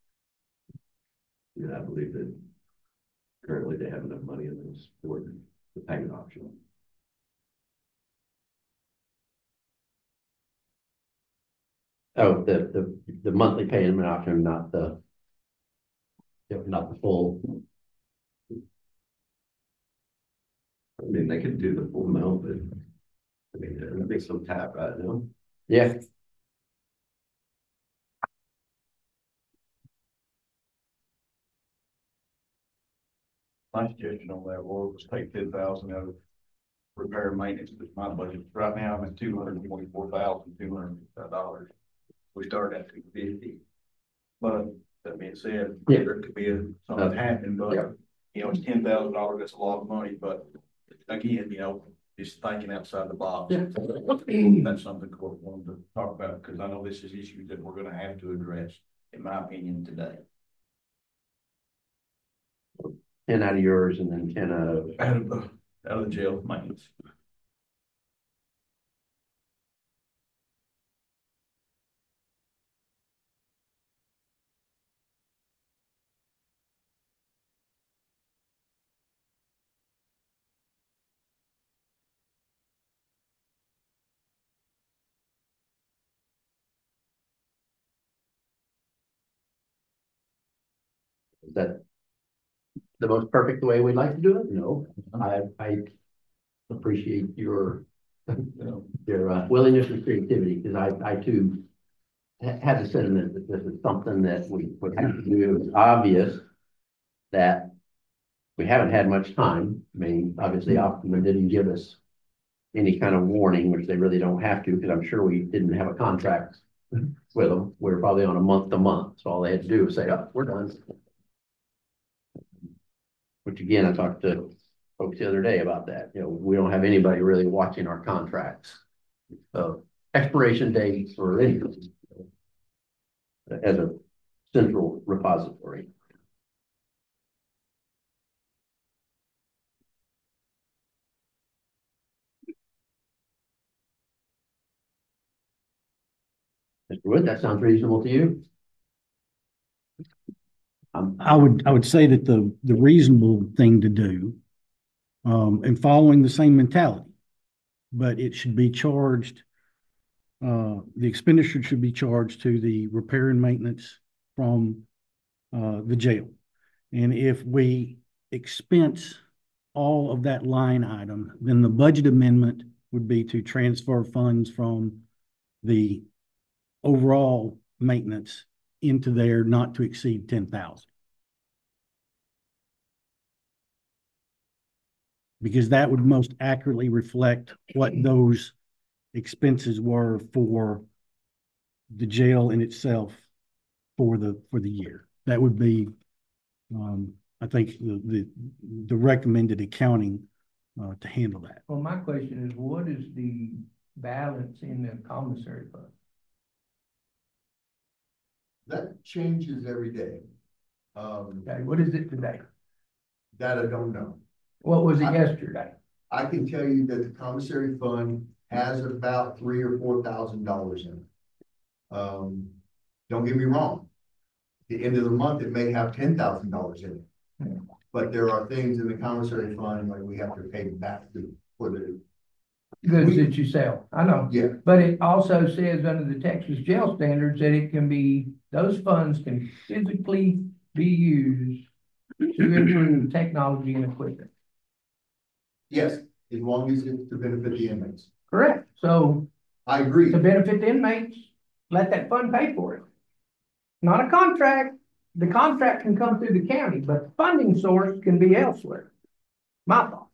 [SPEAKER 10] And I believe that currently they have enough money in this for the payment option.
[SPEAKER 8] oh, the, the, the monthly payment option, not the, you know, not the full.
[SPEAKER 10] I mean, they could do the full amount, but I mean, they're gonna be so tight right now.
[SPEAKER 8] Yeah,
[SPEAKER 1] My suggestion on that was take ten thousand out of repair and maintenance, but my budget, right now, I'm at two hundred and twenty-four thousand, two hundred and fifty dollars. We started at two fifty. But that being said,
[SPEAKER 8] Yeah.
[SPEAKER 1] there could be a, something happening, but,
[SPEAKER 8] Yeah.
[SPEAKER 1] you know, it's ten thousand dollars, that's a lot of money, but again, you know, just thinking outside the box.
[SPEAKER 8] Yeah.
[SPEAKER 1] That's something court wanted to talk about, because I know this is issues that we're gonna have to address, in my opinion, today.
[SPEAKER 8] ten out of yours and then ten out of,
[SPEAKER 1] Out of the, out of the jail maintenance.
[SPEAKER 8] is that the most perfect way we'd like to do it? No, I, I appreciate your, your uh, willingness and creativity, because I, I too ha- had the sentiment that this is something that we would have to do. It's obvious that we haven't had much time. I mean, obviously Optima didn't give us any kind of warning, which they really don't have to, because I'm sure we didn't have a contract with them. We We're probably on a month to month, so all they had to do was say, oh, we're done. Which again, I talked to folks the other day about that. You know, we don't have anybody really watching our contracts. So expiration dates or anything as a central repository. Mister Wood, that sounds reasonable to you? Um,
[SPEAKER 2] I would, I would say that the, the reasonable thing to do, um, and following the same mentality, but it should be charged, uh, the expenditure should be charged to the repair and maintenance from, uh, the jail. And if we expense all of that line item, then the budget amendment would be to transfer funds from the overall maintenance into there not to exceed ten thousand. Because that would most accurately reflect what those expenses were for the jail in itself for the, for the year. That would be, um, I think the, the, the recommended accounting, uh, to handle that.
[SPEAKER 4] Well, my question is, what is the balance in the commissary fund?
[SPEAKER 9] That changes every day. Um,
[SPEAKER 4] Okay, what is it today?
[SPEAKER 9] that I don't know.
[SPEAKER 4] What was it
[SPEAKER 9] I-
[SPEAKER 4] yesterday?
[SPEAKER 9] I can tell you that the commissary fund has about three or four thousand dollars in it. Um, don't get me wrong. At the end of the month, it may have ten thousand dollars in it. But there are things in the commissary fund like we have to pay back to, for the,
[SPEAKER 4] Goods that you sell, I know.
[SPEAKER 9] yeah,
[SPEAKER 4] But it also says under the Texas jail standards that it can be, those funds can physically be used to improve technology and equipment.
[SPEAKER 9] yes, as long as it's to benefit the inmates.
[SPEAKER 4] Correct. So
[SPEAKER 9] I agree.
[SPEAKER 4] to benefit the inmates, let that fund pay for it. Not a contract. The contract can come through the county, but the funding source can be elsewhere. My thought.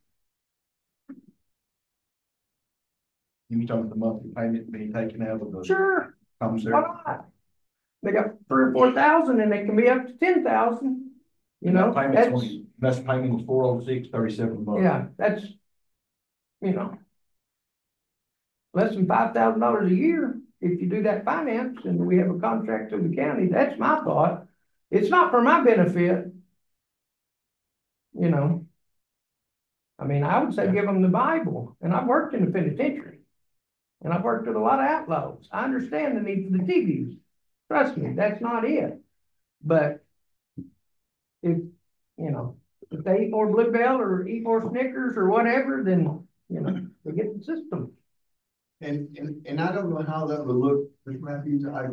[SPEAKER 1] You talking the monthly payment being taken out of the
[SPEAKER 4] Sure.
[SPEAKER 1] commissary?
[SPEAKER 4] Why not? They got three or four thousand and they can be up to ten thousand. You know,
[SPEAKER 1] Payment's
[SPEAKER 4] that's,
[SPEAKER 1] only, that's payment was four oh six, thirty-seven a month.
[SPEAKER 4] yeah, that's, you know. Less than five thousand dollars a year, if you do that finance and we have a contract to the county, that's my thought. It's not for my benefit. You know. I mean, I would say give them the Bible, and I've worked in the penitentiary. And I've worked with a lot of outlaws. I understand the need for the T Vs. Trust me, that's not it. But if, you know, if they eat more Bluebell or eat more Snickers or whatever, then, you know, they get the system.
[SPEAKER 9] And, and, and I don't know how that would look, Mister Matthews, I.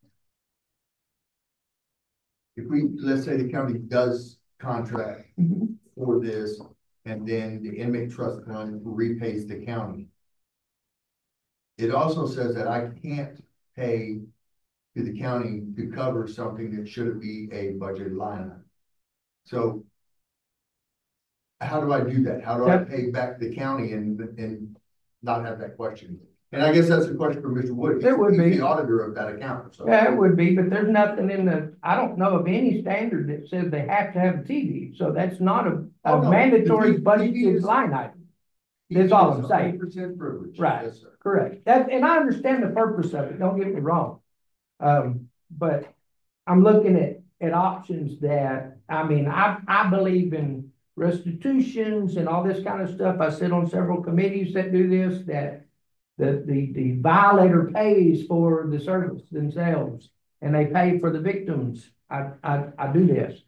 [SPEAKER 9] If we, let's say the county does contract
[SPEAKER 4] Mm-hmm.
[SPEAKER 9] for this, and then the inmate trust fund repays the county. It also says that I can't pay to the county to cover something that shouldn't be a budgeted line item. So how do I do that? How do I pay back the county and, and not have that question? And I guess that's a question for Mister Wood.
[SPEAKER 4] It would
[SPEAKER 9] He's
[SPEAKER 4] be.
[SPEAKER 9] the auditor of that account, so.
[SPEAKER 4] Yeah, it would be, but there's nothing in the, I don't know of any standard that says they have to have a T V. So that's not a, a
[SPEAKER 9] Oh, no.
[SPEAKER 4] mandatory
[SPEAKER 9] The T V
[SPEAKER 4] budgeted
[SPEAKER 9] is-
[SPEAKER 4] line item. That's all I'm saying.
[SPEAKER 9] one hundred percent privilege.
[SPEAKER 4] Right.
[SPEAKER 9] Yes, sir.
[SPEAKER 4] Correct. That, and I understand the purpose of it, don't get me wrong. Um, but I'm looking at, at options that, I mean, I, I believe in restitutions and all this kind of stuff. I sit on several committees that do this, that the, the, the violator pays for the service themselves and they pay for the victims. I, I, I do this.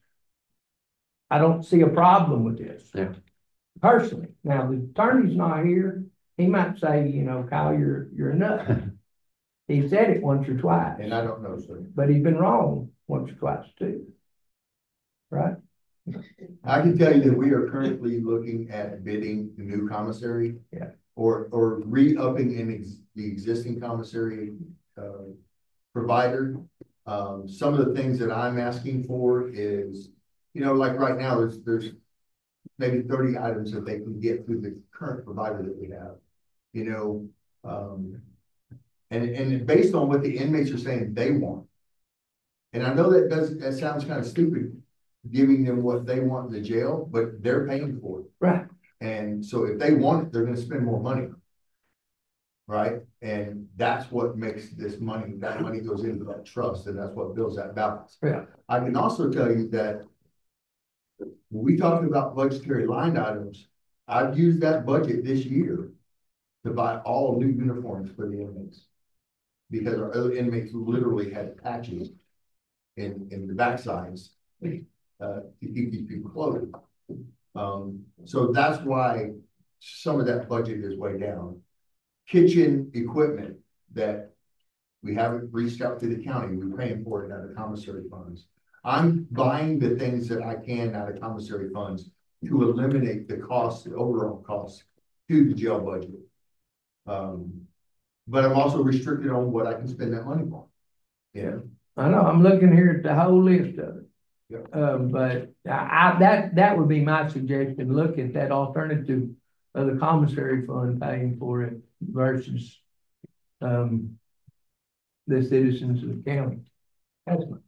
[SPEAKER 4] I don't see a problem with this.
[SPEAKER 8] Yeah.
[SPEAKER 4] Personally. Now, the attorney's not here. He might say, you know, Kyle, you're, you're a nut. He said it once or twice,
[SPEAKER 9] And I don't know, sir.
[SPEAKER 4] but he's been wrong once or twice too. Right?
[SPEAKER 9] I can tell you that we are currently looking at bidding the new commissary.
[SPEAKER 4] Yeah.
[SPEAKER 9] Or, or re-upping in ex- the existing commissary, uh, provider. Um, some of the things that I'm asking for is, you know, like right now, there's, there's maybe thirty items that they can get through the current provider that we have, you know, um, and, and based on what the inmates are saying they want. And I know that does, that sounds kind of stupid, giving them what they want in the jail, but they're paying for it.
[SPEAKER 4] Right.
[SPEAKER 9] And so if they want it, they're gonna spend more money. Right? And that's what makes this money, that money goes into that trust, and that's what builds that balance.
[SPEAKER 4] Yeah.
[SPEAKER 9] I can also tell you that when we talk about budgetary line items, I've used that budget this year to buy all new uniforms for the inmates. Because our other inmates literally had patches in, in the backsides, uh, to keep these people clothed. Um, so that's why some of that budget is way down. Kitchen equipment that we haven't reached out to the county, we're paying for it out of commissary funds. I'm buying the things that I can out of commissary funds to eliminate the cost, the overall cost to the jail budget. Um, but I'm also restricted on what I can spend that money on. Yeah.
[SPEAKER 4] I know, I'm looking here at the whole list of it.
[SPEAKER 9] Yep.
[SPEAKER 4] Um, but I, I, that, that would be my suggestion, look at that alternative of the commissary fund paying for it versus, um, the citizens of the county. That's my.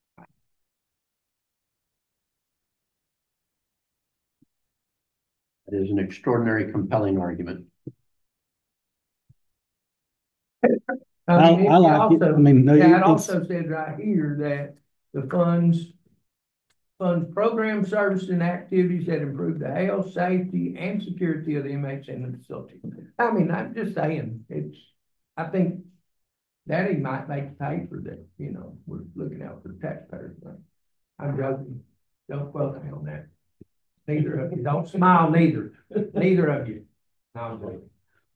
[SPEAKER 8] That is an extraordinary compelling argument.
[SPEAKER 2] I,
[SPEAKER 4] mean,
[SPEAKER 2] I like it. I
[SPEAKER 4] also-
[SPEAKER 2] mean, no,
[SPEAKER 4] Yeah, it
[SPEAKER 2] it's-
[SPEAKER 4] also said right here that the funds, funds program services and activities that improve the health, safety, and security of the inmates in the facility. I mean, I'm just saying, it's, I think Daddy might make the paper that, you know, we're looking out for the taxpayers. I'm joking. Don't quote me on that. Neither of you. Don't smile, neither. Neither of you. No, I'm joking.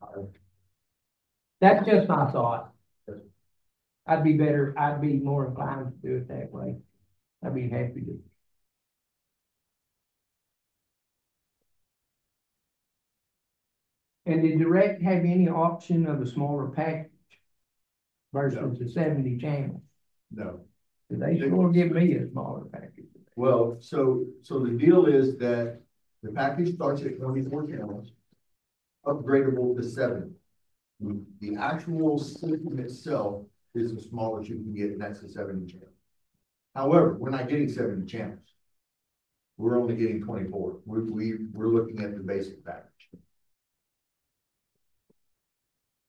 [SPEAKER 4] That's just my thought. I'd be better, I'd be more inclined to do it that way. I'd be happy to. And did Direct have any option of a smaller package versus the seventy channels?
[SPEAKER 9] No.
[SPEAKER 4] Did they sure give me a smaller package?
[SPEAKER 9] Well, so, so the deal is that the package starts at twenty-four channels, upgradable to seven. The, the actual system itself is the smallest you can get, and that's the seventy channel. However, we're not getting seventy channels. We're only getting twenty-four. We, we, we're looking at the basic package.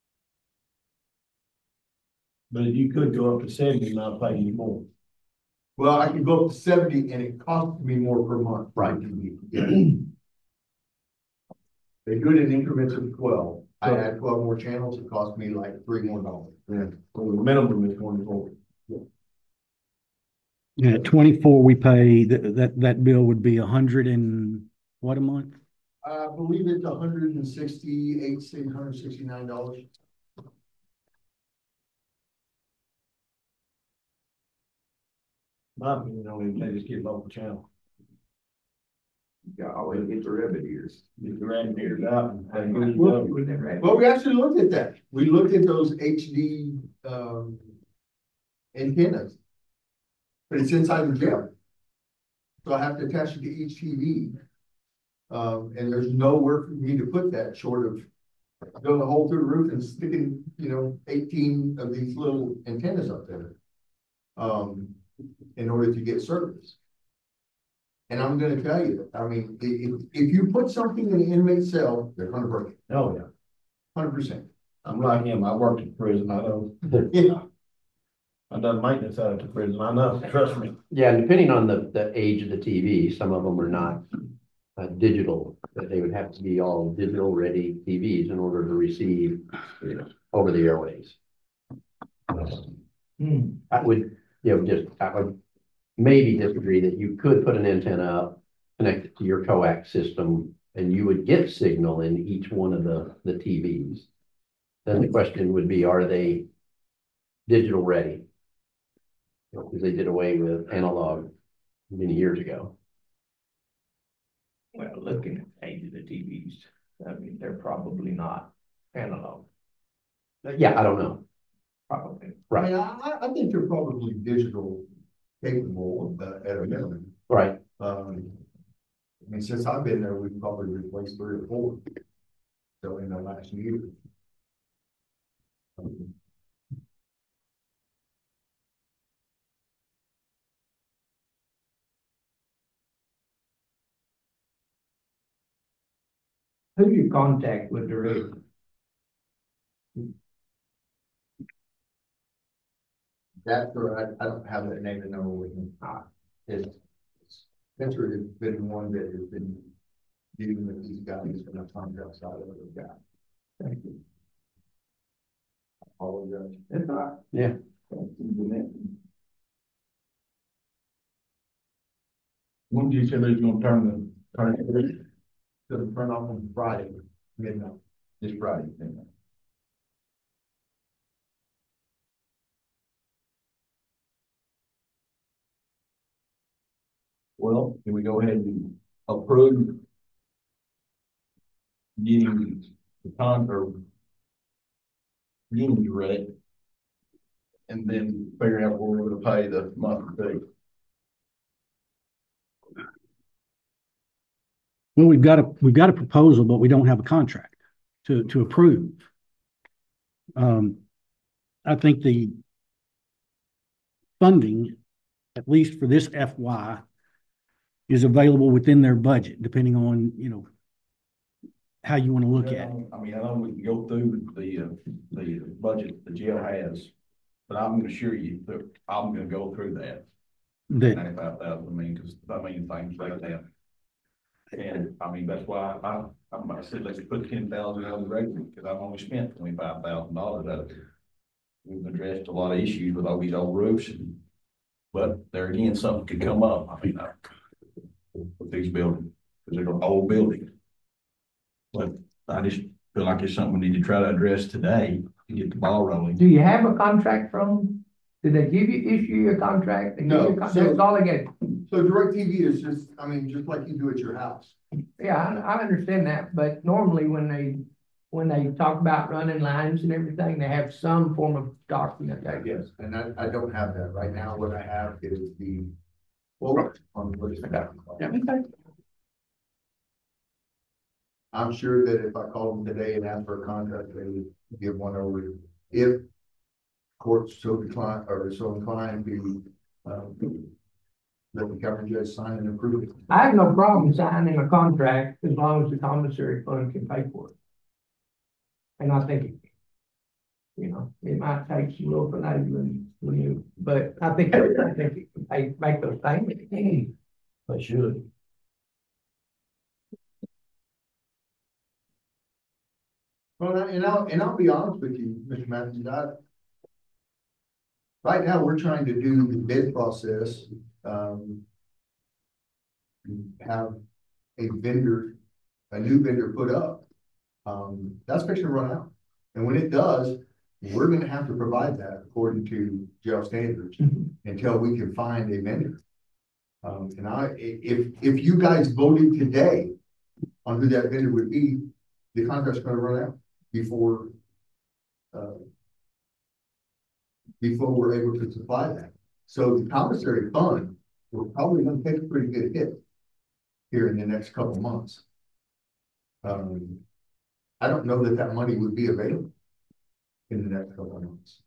[SPEAKER 11] But you could go up to seventy and not pay any more.
[SPEAKER 9] Well, I can go up to seventy and it costs me more per month.
[SPEAKER 8] Right.
[SPEAKER 9] Yeah. They do it in increments of twelve. I add twelve more channels, it costs me like three more dollars. Yeah, well, the minimum is twenty-four.
[SPEAKER 2] And at twenty-four, we pay, that, that, that bill would be a hundred and what a month?
[SPEAKER 9] I believe it's hundred and sixty-eight, six hundred sixty-nine dollars.
[SPEAKER 1] My opinion, only they just get local channel.
[SPEAKER 9] Yeah, always get the rabbit ears.
[SPEAKER 1] Get the rabbit ears out and. and
[SPEAKER 9] Well,
[SPEAKER 1] go.
[SPEAKER 9] well, we actually looked at that. We looked at those H D, um, antennas. But it's inside the jail. So I have to attach it to each T V. Um, and there's nowhere for me to put that short of drilling a hole through the roof and sticking, you know, eighteen of these little antennas up there. Um, in order to get service. And I'm gonna tell you, I mean, i- if, if you put something in the inmate cell, they're gonna break it,
[SPEAKER 1] Oh, yeah.
[SPEAKER 9] hundred percent.
[SPEAKER 1] I'm like him. I worked in prison. I know.
[SPEAKER 9] Yeah.
[SPEAKER 1] I done maintenance out at the prison. I know. Trust me.
[SPEAKER 8] Yeah, and depending on the, the age of the T V, some of them are not uh, digital, but they would have to be all digital ready T Vs in order to receive, you know, over the airways.
[SPEAKER 4] Hmm.
[SPEAKER 8] I would, you know, just, I would maybe disagree that you could put an antenna up, connect it to your coax system, and you would get signal in each one of the, the T Vs. Then the question would be, are they digital ready? You know, because they did away with analog many years ago.
[SPEAKER 4] Well, looking at the age of the T Vs, I mean, they're probably not analog.
[SPEAKER 8] Yeah, I don't know.
[SPEAKER 4] Probably.
[SPEAKER 9] I
[SPEAKER 8] Right,
[SPEAKER 9] mean, I, I think they're probably digital capable, uh, at a minimum.
[SPEAKER 8] right.
[SPEAKER 9] Um, I mean, since I've been there, we've probably replaced three or four. So in the last year. Um,
[SPEAKER 4] Who do you contact with the radio?
[SPEAKER 9] That's where I, I don't have that name and number with me. Ah, It's, Spencer has been one that has been dealing with these guys from the contract side of the guy.
[SPEAKER 4] Thank you.
[SPEAKER 9] Apologize.
[SPEAKER 4] It's all right.
[SPEAKER 8] Yeah.
[SPEAKER 1] When did you say they was gonna turn the, turn it?
[SPEAKER 9] Gonna turn off on Friday, midnight, this Friday. midnight.
[SPEAKER 1] Well, can we go ahead and approve getting the con or getting you ready? And then figure out where we're gonna pay the monthly fee.
[SPEAKER 2] Well, we've got a, we've got a proposal, but we don't have a contract to, to approve. Um, I think the funding, at least for this F Y, is available within their budget, depending on, you know, how you want to look at it.
[SPEAKER 1] I mean, I know we can go through the, uh, the budget the jail has, but I'm gonna assure you that I'm gonna go through that.
[SPEAKER 2] That,
[SPEAKER 1] Ninety-five thousand, I mean, cause I mean, things like that. And I mean, that's why I, I, I said, let's put ten thousand on the regular, cause I've only spent twenty-five thousand dollars out of it. We've addressed a lot of issues with all these old roofs and, but there again, something could come up, I mean, uh, with these buildings, cause they're old buildings. But I just feel like it's something we need to try to address today to get the ball rolling.
[SPEAKER 4] Do you have a contract from them? Did they give you, issue you a contract? They give you a
[SPEAKER 9] No,
[SPEAKER 4] con-
[SPEAKER 9] so-
[SPEAKER 4] That's all they get.
[SPEAKER 9] So DirecTV is just, I mean, just like you do at your house.
[SPEAKER 4] Yeah, I, I understand that, but normally when they, when they talk about running lines and everything, they have some form of document, I guess.
[SPEAKER 9] Yes, and I, I don't have that right now. What I have is the. Well, on the list. I'm sure that if I called them today and asked for a contract, they would give one over if courts so decline or so inclined to, um, let the county judge sign and approve it.
[SPEAKER 4] I have no problem signing a contract as long as the commissary fund can pay for it. And I think, it, you know, it might take some little finagling when you, but I think, I think you can pay, make those payments. They should.
[SPEAKER 9] Well, and I- and I'll, and I'll be honest with you, Mister Matthews, I. Right now, we're trying to do the bid process, um. Have a vendor, a new vendor put up. Um, that's fixing to run out. And when it does, we're gonna have to provide that according to jail standards until we can find a vendor. Um, and I, i- if, if you guys voted today on who that vendor would be, the contract's gonna run out before, uh, before we're able to supply that. So the commissary fund, we're probably gonna take a pretty good hit here in the next couple of months. Um, I don't know that that money would be available in the next couple of months.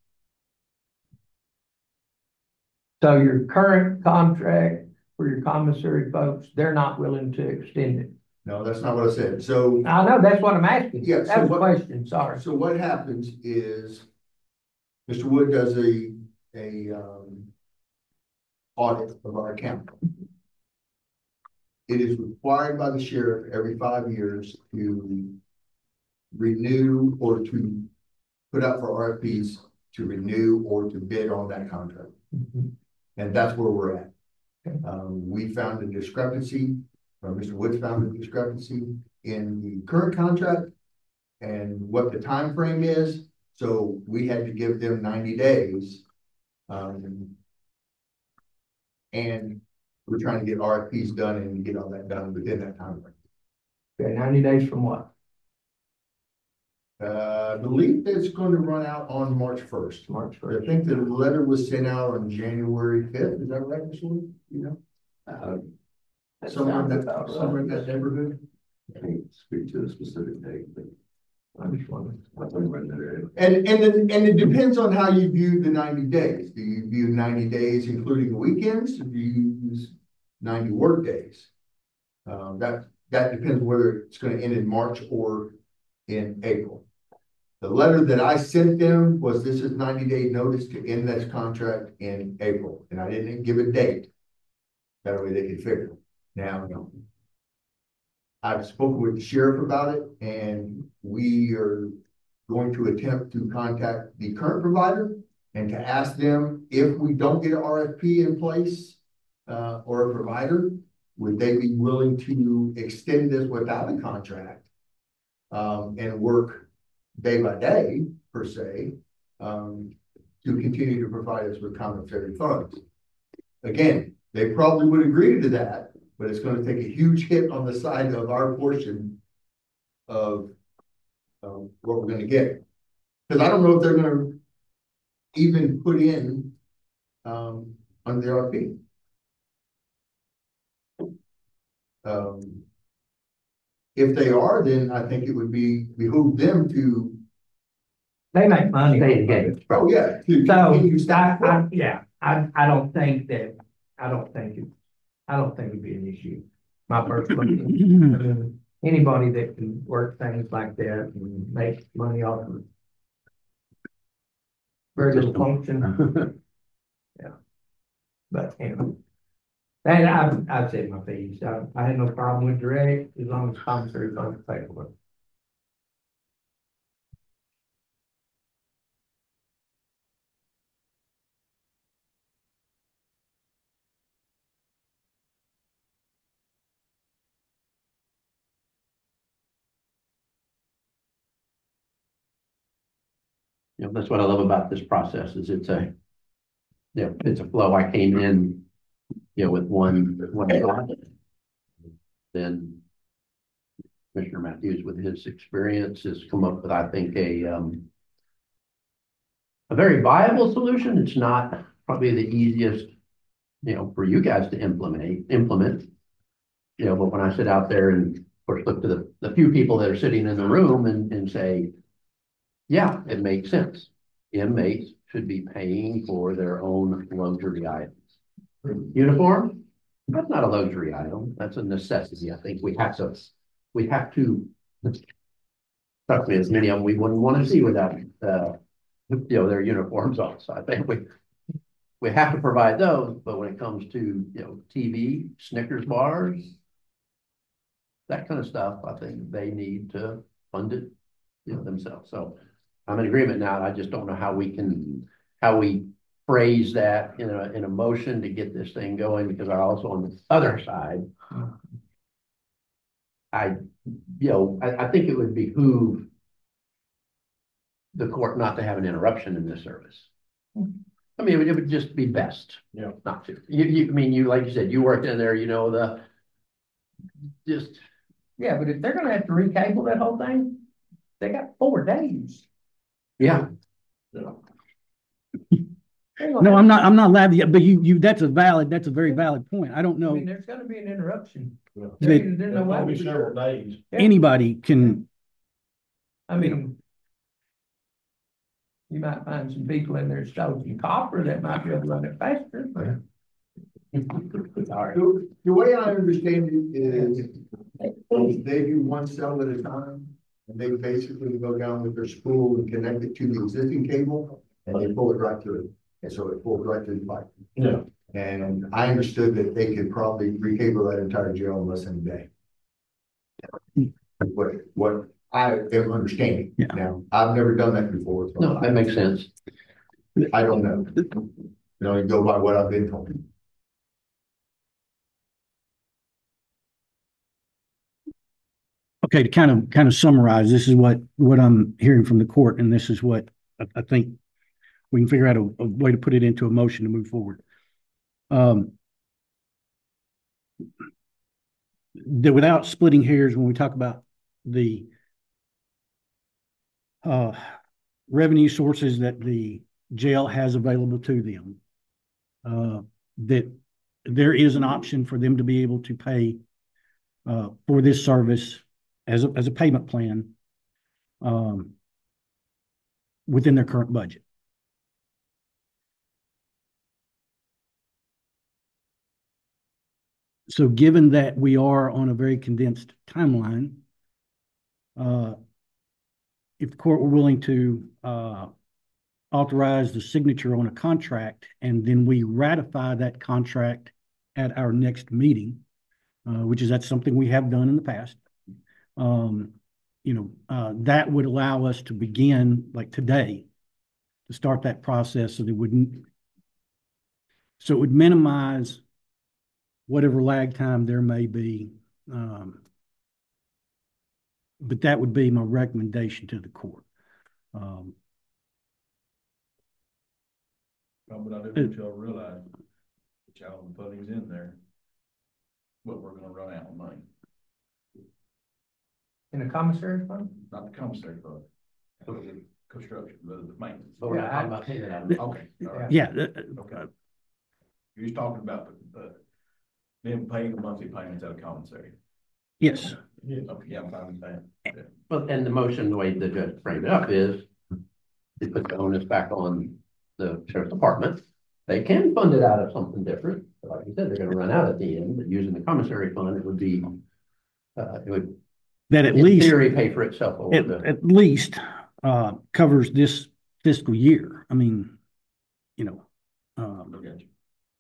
[SPEAKER 4] So your current contract for your commissary folks, they're not willing to extend it.
[SPEAKER 9] No, that's not what I said. So,
[SPEAKER 4] I know, that's what I'm asking.
[SPEAKER 9] Yeah, so
[SPEAKER 4] That's the
[SPEAKER 9] what-
[SPEAKER 4] question, sorry.
[SPEAKER 9] so what happens is Mister Wood does a, a, um, audit of our account. It is required by the sheriff every five years to renew or to put out for R F Ps to renew or to bid on that contract.
[SPEAKER 4] Mhm.
[SPEAKER 9] And that's where we're at.
[SPEAKER 4] Okay.
[SPEAKER 9] Um, we found a discrepancy, or Mister Woods found a discrepancy in the current contract and what the time frame is. So we had to give them ninety days. Um, and we're trying to get R F Ps done and get all that done within that time frame.
[SPEAKER 4] Okay, ninety days from what?
[SPEAKER 9] Uh, I believe it's going to run out on March first.
[SPEAKER 4] March
[SPEAKER 9] I
[SPEAKER 4] first.
[SPEAKER 9] think the letter was sent out on January fifth. Is that right, Mister Wood? You know?
[SPEAKER 10] Uh,
[SPEAKER 9] Somewhere in that, somewhere in that neighborhood.
[SPEAKER 10] I can't speak to a specific date, but
[SPEAKER 4] I'm just wondering.
[SPEAKER 10] I think right there.
[SPEAKER 9] And, and, it- and it depends on how you view the ninety days. Do you view ninety days including the weekends? Or do you use ninety work days? Um, that, that depends whether it's gonna end in March or in April. The letter that I sent them was this is ninety day notice to end this contract in April, and I didn't give a date. That way they could figure it. Now, I've spoken with the sheriff about it, and we are going to attempt to contact the current provider and to ask them if we don't get an R F P in place, uh, or a provider, would they be willing to extend this without a contract? Um, and work day by day, per se, um, to continue to provide us with commissary funds. Again, they probably would agree to that, but it's gonna take a huge hit on the side of our portion of, um, what we're gonna get. Cause I don't know if they're gonna even put in, um, under the R P. Um, if they are, then I think it would be behoove them to,
[SPEAKER 4] They make money.
[SPEAKER 8] Stay engaged.
[SPEAKER 9] oh yeah. to
[SPEAKER 4] So,
[SPEAKER 9] continue
[SPEAKER 4] I,
[SPEAKER 9] staff
[SPEAKER 4] I,
[SPEAKER 9] work.
[SPEAKER 4] yeah, I, I don't think that, I don't think it, I don't think it'd be an issue. My personal opinion. Anybody that can work things like that and make money off of it. Very little function, but anyway. And I've, I've said my piece. I, I had no problem with direct as long as commissary funds pay for it.
[SPEAKER 8] You know, that's what I love about this process is it's a, you know, it's a flow. I came in, you know, with one, one thought. Then Commissioner Matthews, with his experience, has come up with, I think, a, um, a very viable solution. It's not probably the easiest, you know, for you guys to implement, implement. You know, but when I sit out there and of course look to the, the few people that are sitting in the room and, and say, yeah, it makes sense. Inmates should be paying for their own luxury items. Uniform, that's not a luxury item. That's a necessity. I think we have to, we have to, trust me, as many of them we wouldn't want to see without, uh, you know, their uniforms on. So I think we, we have to provide those, but when it comes to, you know, T V, Snickers bars, that kind of stuff, I think they need to fund it, you know, themselves. So I'm in agreement now. and I just don't know how we can, how we phrase that in a, in a motion to get this thing going, because I also on the other side, I, you know, I, I think it would behoove the court not to have an interruption in this service. I mean, it would, it would just be best.
[SPEAKER 1] Yeah.
[SPEAKER 8] Not to. You, you, I mean, you, like you said, you worked in there, you know, the, just,
[SPEAKER 4] Yeah, but if they're gonna have to recable that whole thing, they got four days.
[SPEAKER 8] yeah.
[SPEAKER 2] No, I'm not, I'm not allowed to, but you, you, that's a valid, that's a very valid point. I don't
[SPEAKER 4] I
[SPEAKER 2] know.
[SPEAKER 4] mean, there's gonna be an interruption.
[SPEAKER 1] Yeah.
[SPEAKER 4] There-
[SPEAKER 2] That-
[SPEAKER 4] There's no way.
[SPEAKER 1] several days.
[SPEAKER 4] Yeah.
[SPEAKER 2] Anybody can,
[SPEAKER 4] I mean, you might find some people in there stoking copper that might be able to run it faster, but.
[SPEAKER 8] All right.
[SPEAKER 9] The, the way I understand it is, they do one cell at a time, and they basically go down with their spool and connect it to the existing cable, and they pull it right through, and so it pulls right through the pipe.
[SPEAKER 1] Yeah.
[SPEAKER 9] And I understood that they could probably recable that entire jail in less than a day. What, what I am understanding.
[SPEAKER 2] Yeah.
[SPEAKER 9] Now, I've never done that before. so
[SPEAKER 8] No, that makes sense.
[SPEAKER 9] I don't know. You know, you go by what I've been told.
[SPEAKER 2] okay, to kind of, kind of summarize, this is what, what I'm hearing from the court, and this is what I, I think we can figure out a, a way to put it into a motion to move forward. Um, that without splitting hairs, when we talk about the uh, revenue sources that the jail has available to them, uh, that there is an option for them to be able to pay uh, for this service as a, as a payment plan um, within their current budget. So given that we are on a very condensed timeline, uh, if the court were willing to uh, authorize the signature on a contract, and then we ratify that contract at our next meeting, uh, which is that's something we have done in the past. Um, you know, uh, that would allow us to begin like today to start that process so that it wouldn't, so it would minimize whatever lag time there may be. Um, but that would be my recommendation to the court. Um,
[SPEAKER 1] But I do want y'all to realize, that y'all the funding's in there, but we're gonna run out of money,
[SPEAKER 4] In the commissary fund?
[SPEAKER 1] not the commissary fund, but the construction, the, the maintenance.
[SPEAKER 8] But we're not talking about paying it out of the-
[SPEAKER 1] Okay, all right.
[SPEAKER 2] yeah. uh,
[SPEAKER 1] Okay. You're just talking about the, the, them paying the monthly payments out of commissary.
[SPEAKER 2] Yes.
[SPEAKER 1] Okay, yeah, I'm fine with that. Yeah.
[SPEAKER 8] But, and the motion, the way the judge framed it up is to put the onus back on the sheriff's department. They can fund it out of something different. But like you said, they're gonna run out at the end, but using the commissary fund, it would be, uh, it would,
[SPEAKER 2] That at
[SPEAKER 8] in
[SPEAKER 2] least,
[SPEAKER 8] theory, pay for itself over
[SPEAKER 2] at,
[SPEAKER 8] the.
[SPEAKER 2] at least uh, covers this fiscal year. I mean, you know, um,
[SPEAKER 1] I got you.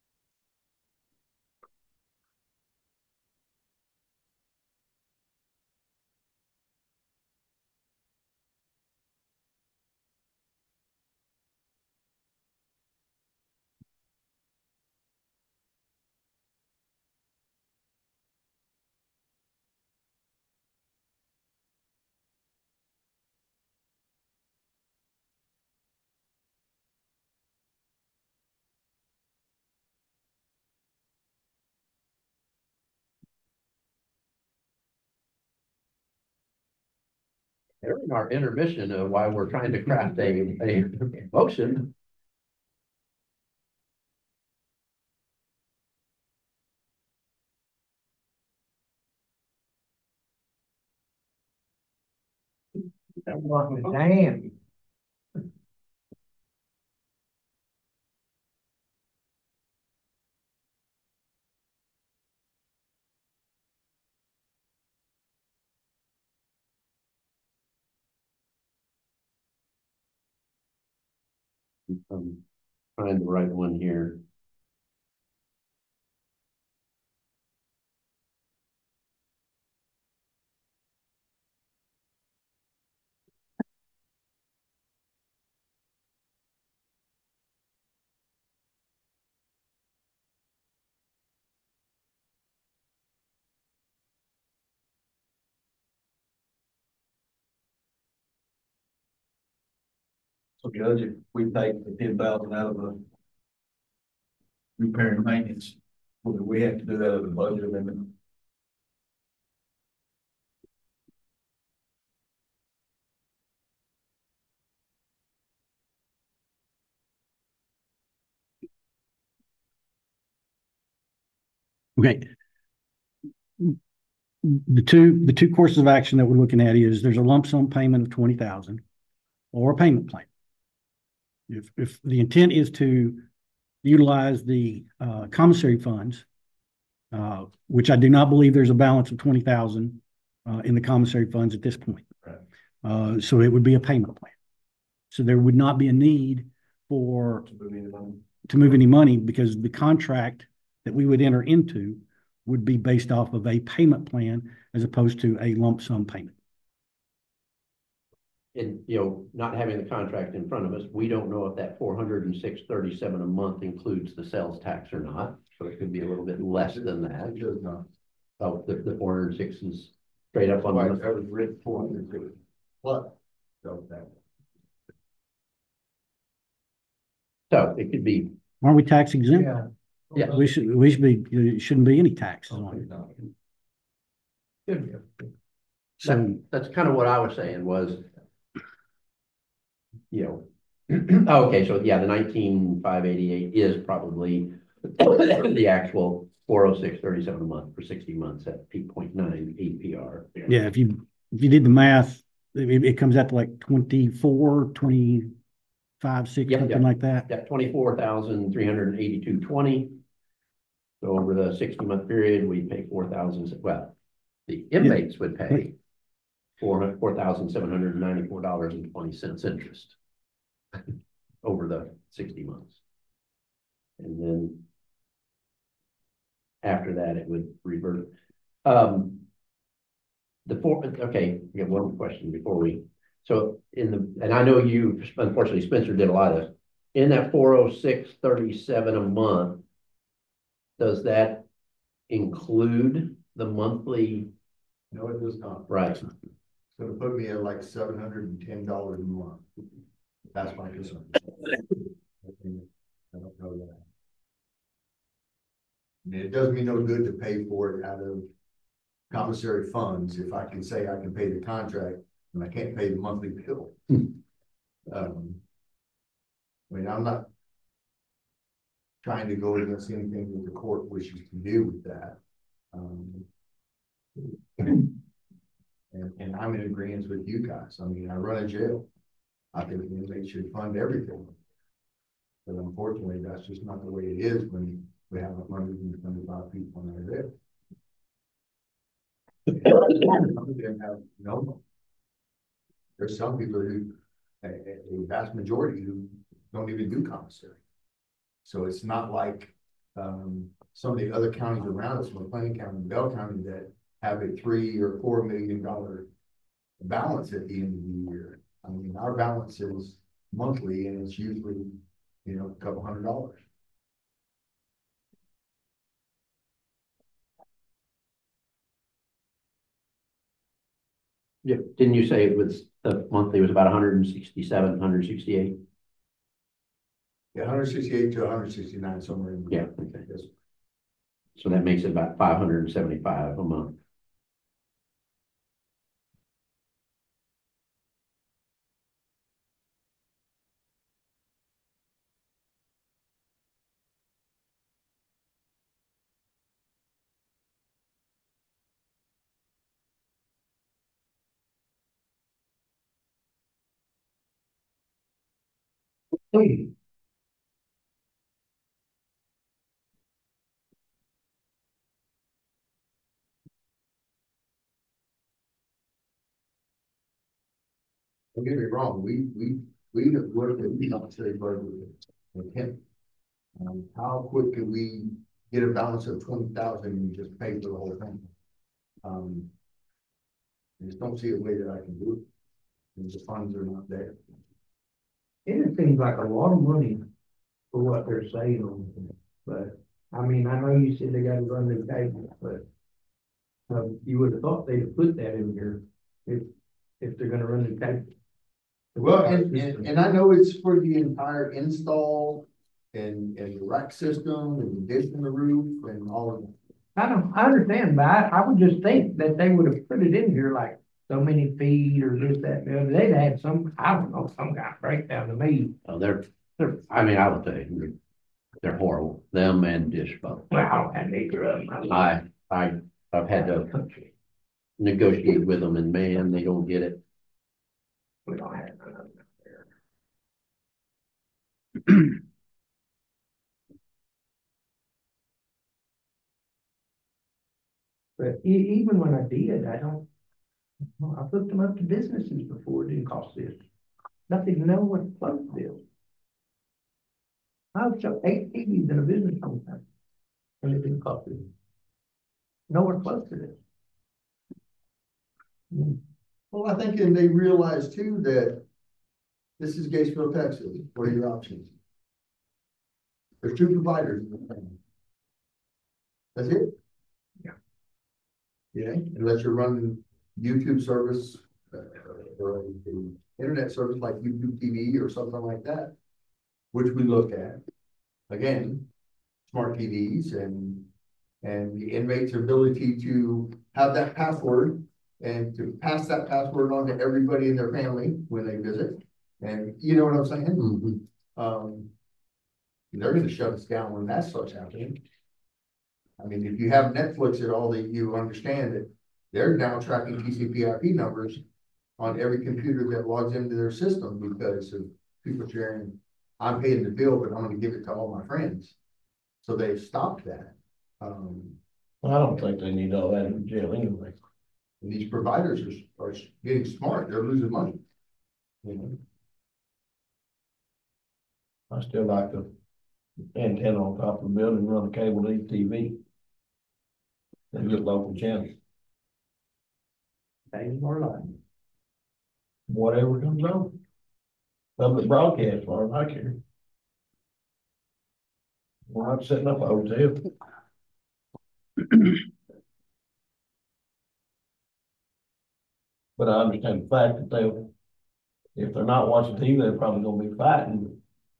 [SPEAKER 8] During our intermission of why we're trying to craft a, a motion.
[SPEAKER 4] Damn.
[SPEAKER 8] Um, Find the right one here.
[SPEAKER 1] So Judge, if we take the ten thousand out of the repair and maintenance, would we have to do that as a budget amendment?
[SPEAKER 2] Okay. The two, the two courses of action that we're looking at is there's a lump sum payment of twenty thousand or a payment plan. If, if the intent is to utilize the uh, commissary funds, uh, which I do not believe there's a balance of twenty thousand uh, in the commissary funds at this point.
[SPEAKER 1] Right.
[SPEAKER 2] Uh, so it would be a payment plan. So there would not be a need for
[SPEAKER 1] To move any money?
[SPEAKER 2] to move any money because the contract that we would enter into would be based off of a payment plan as opposed to a lump sum payment.
[SPEAKER 8] And, you know, not having the contract in front of us, we don't know if that four hundred and six thirty-seven a month includes the sales tax or not. So it could be a little bit less than that.
[SPEAKER 9] It does not.
[SPEAKER 8] Oh, the, the four hundred and six is straight up on
[SPEAKER 9] Right,
[SPEAKER 8] the,
[SPEAKER 9] that was written four hundred fifty. What? So that.
[SPEAKER 8] so it could be,
[SPEAKER 2] Aren't we tax exempt?
[SPEAKER 9] Yeah.
[SPEAKER 8] Yeah.
[SPEAKER 2] We should, we should be, there shouldn't be any taxes on it.
[SPEAKER 4] Good, yeah.
[SPEAKER 2] So,
[SPEAKER 8] that's kind of what I was saying was, you know, okay, so yeah, the nineteen five eighty-eight is probably the actual four oh six thirty-seven a month for sixty months at eight point nine A P R.
[SPEAKER 2] yeah, if you, if you did the math, it, it comes out to like twenty-four, twenty-five, six,
[SPEAKER 8] Yep,
[SPEAKER 2] something
[SPEAKER 8] yep.
[SPEAKER 2] like that.
[SPEAKER 8] Got twenty-four thousand three hundred and eighty-two twenty. So over the sixty month period, we pay four thousand, well, the inmates would pay four, four thousand seven hundred and ninety-four dollars and twenty cents interest over the sixty months. And then after that, it would revert. Um, the four, okay, I got one question before we, so in the, and I know you, unfortunately, Spencer did a lot of this. In that four oh six thirty-seven a month, does that include the monthly,
[SPEAKER 9] No, it does not.
[SPEAKER 8] right?
[SPEAKER 9] It's gonna put me at like seven hundred and ten dollars a month. That's my concern. I don't know that. I mean, it does me no good to pay for it out of commissary funds if I can say I can pay the contract and I can't pay the monthly bill. Um, I mean, I'm not trying to go against anything that the court wishes to do with that. Um, and, and I'm in agreement with you guys. I mean, I run a jail. I think the inmates should fund everything. But unfortunately, that's just not the way it is when we have a hundred and twenty-five people that are there. Some of them have no. There's some people who, a, a vast majority who don't even do commissary. So it's not like um, some of the other counties around us, McLean County, Bell County, that have a three or four million dollar balance at the end of the year. I mean, our balance is monthly, and it's usually, you know, a couple hundred dollars.
[SPEAKER 8] Yeah, didn't you say it was, the monthly was about one hundred and sixty-seven, one hundred and sixty-eight?
[SPEAKER 9] Yeah, one hundred sixty-eight to one hundred sixty-nine, somewhere in there.
[SPEAKER 8] Yeah, okay.
[SPEAKER 9] Yes.
[SPEAKER 8] So that makes it about five hundred and seventy-five a month.
[SPEAKER 9] Don't get me wrong, we, we, we have looked at the commissary budget with him. Um, how quick can we get a balance of twenty thousand and just pay for the whole thing? Um, I just don't see a way that I can do it. And the funds are not there.
[SPEAKER 4] It seems like a lot of money for what they're saying on it, but, I mean, I know you said they gotta run the cable, but um, you would have thought they'd have put that in here if, if they're gonna run the cable.
[SPEAKER 9] Well, and, and, and I know it's for the entire install and, and the rack system and the dish in the roof and all of that.
[SPEAKER 4] I don't, I understand, but I, I would just think that they would have put it in here like so many feet or this, that, and the other. They'd had some, I don't know, some kind of breakdown to me.
[SPEAKER 8] Oh, they're, they're, I mean, I will tell you, they're, they're horrible, them and Dish both.
[SPEAKER 4] Well, I don't have neither of them.
[SPEAKER 8] I, I, I've had to negotiate with them and man, they don't get it.
[SPEAKER 4] We don't have none of them there. But e- even when I did, I don't, well, I hooked them up to businesses before, it didn't cost this. Nothing to know what the float bill. I was up eight T Vs in a business home time, and it didn't cost it. Nowhere close to this. Hmm.
[SPEAKER 9] Well, I think, and they realize too that this is Gatesville, Texas. What are your options? There's two providers in the family. That's it.
[SPEAKER 4] Yeah.
[SPEAKER 9] Yeah, unless you're running YouTube service uh, or the internet service like YouTube T V or something like that, which we look at. Again, smart T Vs and and the inmate's ability to have that password and to pass that password on to everybody in their family when they visit. And you know what I'm saying?
[SPEAKER 8] Mm-hmm.
[SPEAKER 9] Um, they're gonna shut us down when that starts happening. I mean, if you have Netflix at all, that you understand that they're now tracking T C P I P numbers on every computer that logs into their system because of people sharing. I'm paying the bill, but I'm gonna give it to all my friends. So they've stopped that. Um,
[SPEAKER 11] I don't think they need all that in jail anyway.
[SPEAKER 9] and these providers are, are getting smart. They're losing money. You know,
[SPEAKER 11] I still like the antenna on top of the building, run a cable to T V. They get local channels,
[SPEAKER 4] Things more like.
[SPEAKER 11] whatever comes on. Public broadcast, far as I care. We're not setting up a hotel. But I understand the fact that they'll, if they're not watching T V, they're probably gonna be fighting.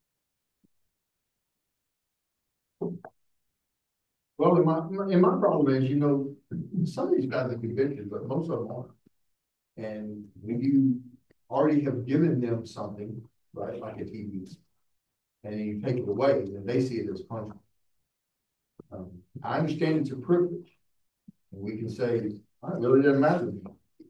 [SPEAKER 9] well, and my, and my problem is, you know, some of these guys are convicted, but most of them aren't. And when you already have given them something, right, like a T V, and you take it away, then they see it as punishment. Um, I understand it's a privilege. And we can say, "Oh, it really doesn't matter to me."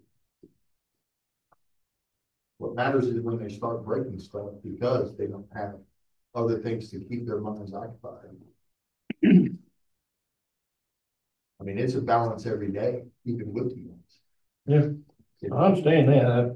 [SPEAKER 9] What matters is when they start breaking stuff because they don't have other things to keep their minds occupied. I mean, it's a balance every day, even with you.
[SPEAKER 11] Yeah, I understand that.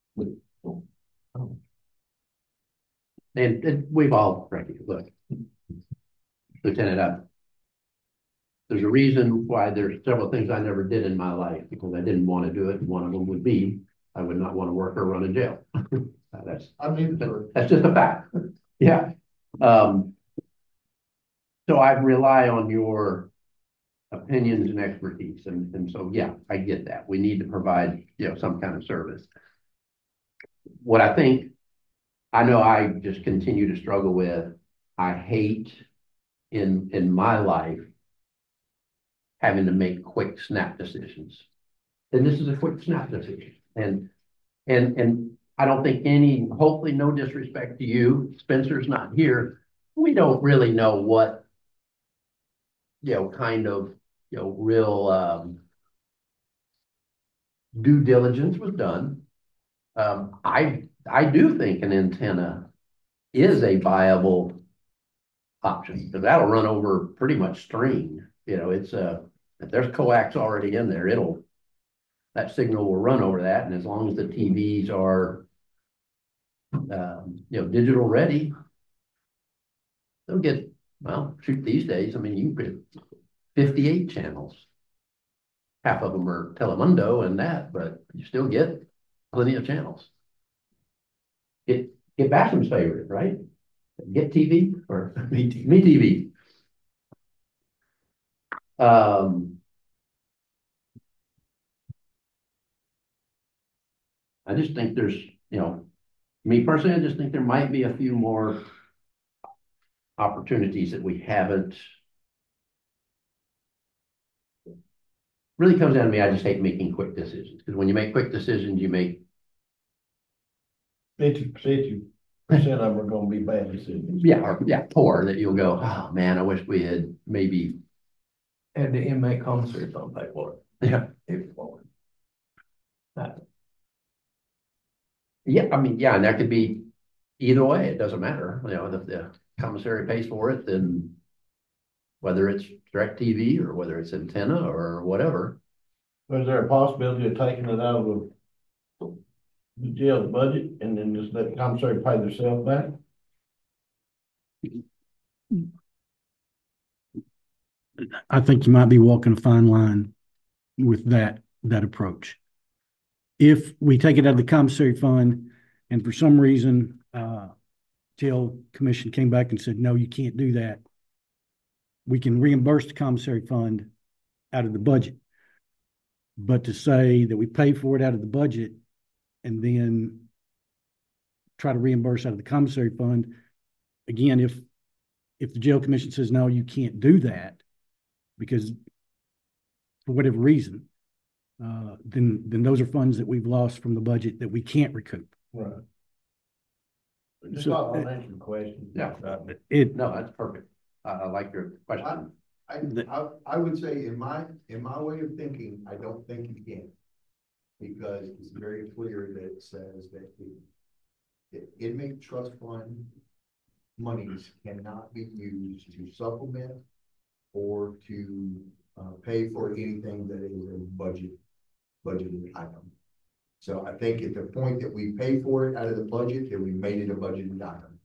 [SPEAKER 8] And, and we've all, Frankie, look, Lieutenant, I, there's a reason why there's several things I never did in my life because I didn't want to do it. One of them would be, I would not want to work or run a jail. That's,
[SPEAKER 9] I mean,
[SPEAKER 8] that, that's just a fact. Yeah. Um, so I rely on your opinions and expertise. And, and so, yeah, I get that. We need to provide, you know, some kind of service. What I think, I know I just continue to struggle with, I hate in, in my life having to make quick snap decisions. And this is a quick snap decision. And, and, and I don't think any, hopefully no disrespect to you, Spencer's not here. We don't really know what, you know, kind of, you know, real um, due diligence was done. Um, I, I do think an antenna is a viable option because that'll run over pretty much string. You know, it's a, if there's coax already in there, it'll, that signal will run over that. And as long as the T Vs are, um, you know, digital ready, they'll get, well, shoot, these days, I mean, you can get fifty-eight channels. Half of them are Telemundo and that, but you still get plenty of channels. Get, get Basham's favorite, right? Get T V or
[SPEAKER 11] Me too.
[SPEAKER 8] Me T V. Um. I just think there's, you know, me personally, I just think there might be a few more opportunities that we haven't. Really comes down to me, I just hate making quick decisions, because when you make quick decisions, you make,
[SPEAKER 11] Fifty, fifty percent of them are gonna be bad decisions.
[SPEAKER 8] yeah, or, yeah, poor, that you'll go, oh, man, I wish we had maybe,
[SPEAKER 4] And the inmate commissary don't pay for it.
[SPEAKER 8] yeah.
[SPEAKER 4] If it won't. That-
[SPEAKER 8] Yeah, I mean, yeah, and that could be either way, it doesn't matter, you know, if the commissary pays for it, then whether it's DirecTV or whether it's antenna or whatever.
[SPEAKER 11] Was there a possibility of taking it out of the the jail's budget and then just let the commissary pay themselves back?
[SPEAKER 2] I think you might be walking a fine line with that, that approach. If we take it out of the commissary fund and for some reason, uh, jail commission came back and said, no, you can't do that, we can reimburse the commissary fund out of the budget. But to say that we pay for it out of the budget and then try to reimburse out of the commissary fund, again, if, if the jail commission says, no, you can't do that because for whatever reason, uh, then, then those are funds that we've lost from the budget that we can't recoup.
[SPEAKER 11] Right. Just
[SPEAKER 2] So,
[SPEAKER 11] not unanswered question.
[SPEAKER 8] Yeah.
[SPEAKER 2] It,
[SPEAKER 8] No, that's perfect. I, I like your question.
[SPEAKER 9] I, I, I would say in my, in my way of thinking, I don't think you can. Because it's very clear that it says that the, the inmate trust fund monies cannot be used to supplement or to, uh, pay for anything that is a budget, budgeted item. So I think at the point that we pay for it out of the budget, that we made it a budgeted item.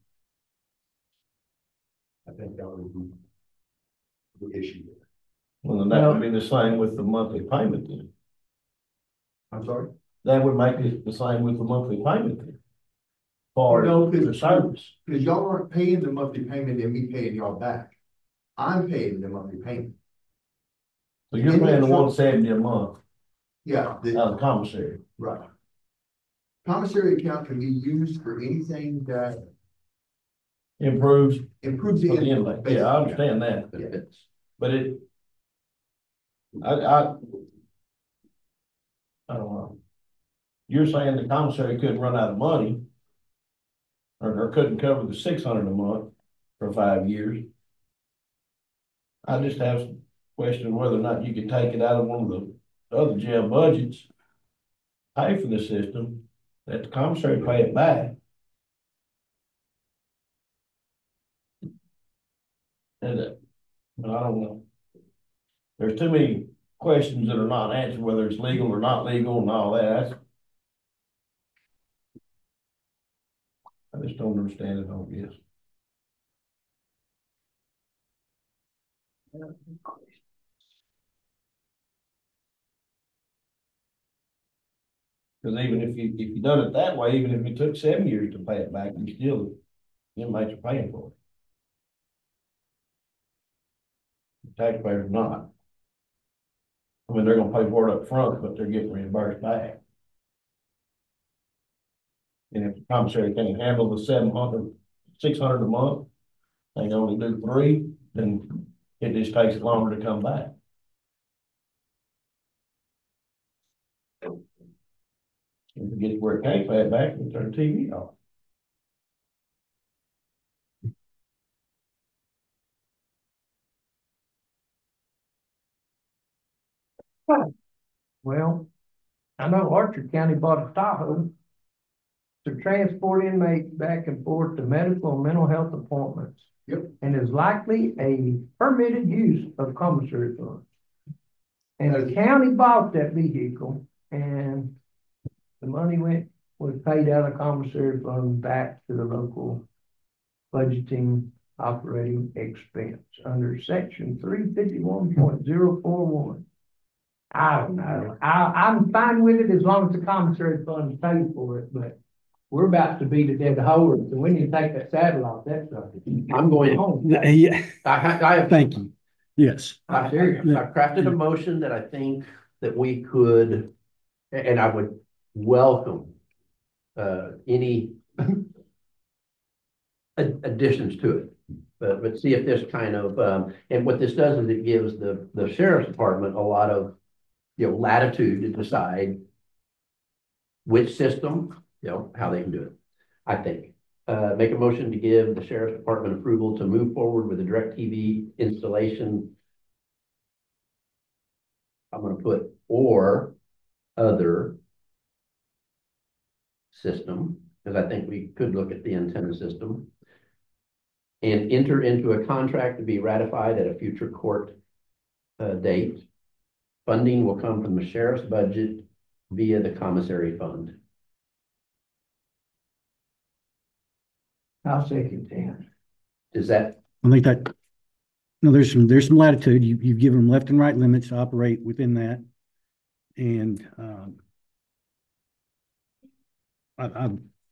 [SPEAKER 9] I think that would be the issue there.
[SPEAKER 11] Well, then that would be the same with the monthly payment then.
[SPEAKER 9] I'm sorry?
[SPEAKER 11] That would make it the same with the monthly payment then. For
[SPEAKER 9] No,
[SPEAKER 11] the
[SPEAKER 9] because
[SPEAKER 11] service.
[SPEAKER 9] because y'all aren't paying the monthly payment and me paying y'all back. I'm paying the monthly payment.
[SPEAKER 11] So you're paying the one seventy a month
[SPEAKER 9] Yeah,
[SPEAKER 11] out
[SPEAKER 9] the,
[SPEAKER 11] of the commissary.
[SPEAKER 9] right. Commissary account can be used for anything that
[SPEAKER 11] Improves
[SPEAKER 9] improves
[SPEAKER 11] for
[SPEAKER 9] the
[SPEAKER 11] the
[SPEAKER 9] inmate.
[SPEAKER 11] inmate. Yeah, I understand that,
[SPEAKER 8] But if it's,
[SPEAKER 11] but it. I, I. I don't know. You're saying the commissary couldn't run out of money. Or, or couldn't cover the six hundred a month for five years. I just have some question whether or not you could take it out of one of the other jail budgets. Pay for the system, let the commissary pay it back. And, uh, I don't know. There's too many questions that are not answered, whether it's legal or not legal and all that. That's- I just don't understand it, I don't guess. Cause even if you, if you done it that way, even if it took seven years to pay it back, you still, inmates are paying for it. The taxpayers not. I mean, they're gonna pay for it up front, but they're getting reimbursed back. And if the commissary can't handle the seven hundred, six hundred a month, they can only do three, then it just takes longer to come back. If it gets where it can't pay it back, we turn the T V off.
[SPEAKER 4] Well, I know Archer County bought a Tahoe to transport inmates back and forth to medical and mental health appointments.
[SPEAKER 9] Yep.
[SPEAKER 4] And is likely a permitted use of commissary funds. And the county bought that vehicle and the money went, was paid out of commissary fund back to the local budgeting operating expense under section three fifty-one point zero four one. I don't know, I, I'm fine with it as long as the commissary fund pays for it, but we're about to be the dead horse, and we need to take that saddle off that sucker.
[SPEAKER 8] I'm going
[SPEAKER 4] home.
[SPEAKER 2] Yeah,
[SPEAKER 8] I ha- I have.
[SPEAKER 2] thank you. Yes.
[SPEAKER 8] I, I crafted a motion that I think that we could, and I would welcome uh, any additions to it. But, but see if this kind of, um, and what this does is it gives the, the sheriff's department a lot of, you know, latitude to decide which system, you know, how they can do it. I think, uh, make a motion to give the sheriff's department approval to move forward with the DirecTV installation. I'm going to put or other system, because I think we could look at the antenna system, and enter into a contract to be ratified at a future court uh, date. Funding will come from the sheriff's budget via the commissary fund.
[SPEAKER 4] I'll second that.
[SPEAKER 8] Is that?
[SPEAKER 2] I think that, no, there's some, there's some latitude. You, you've given them left and right limits to operate within that. And, um, I, I,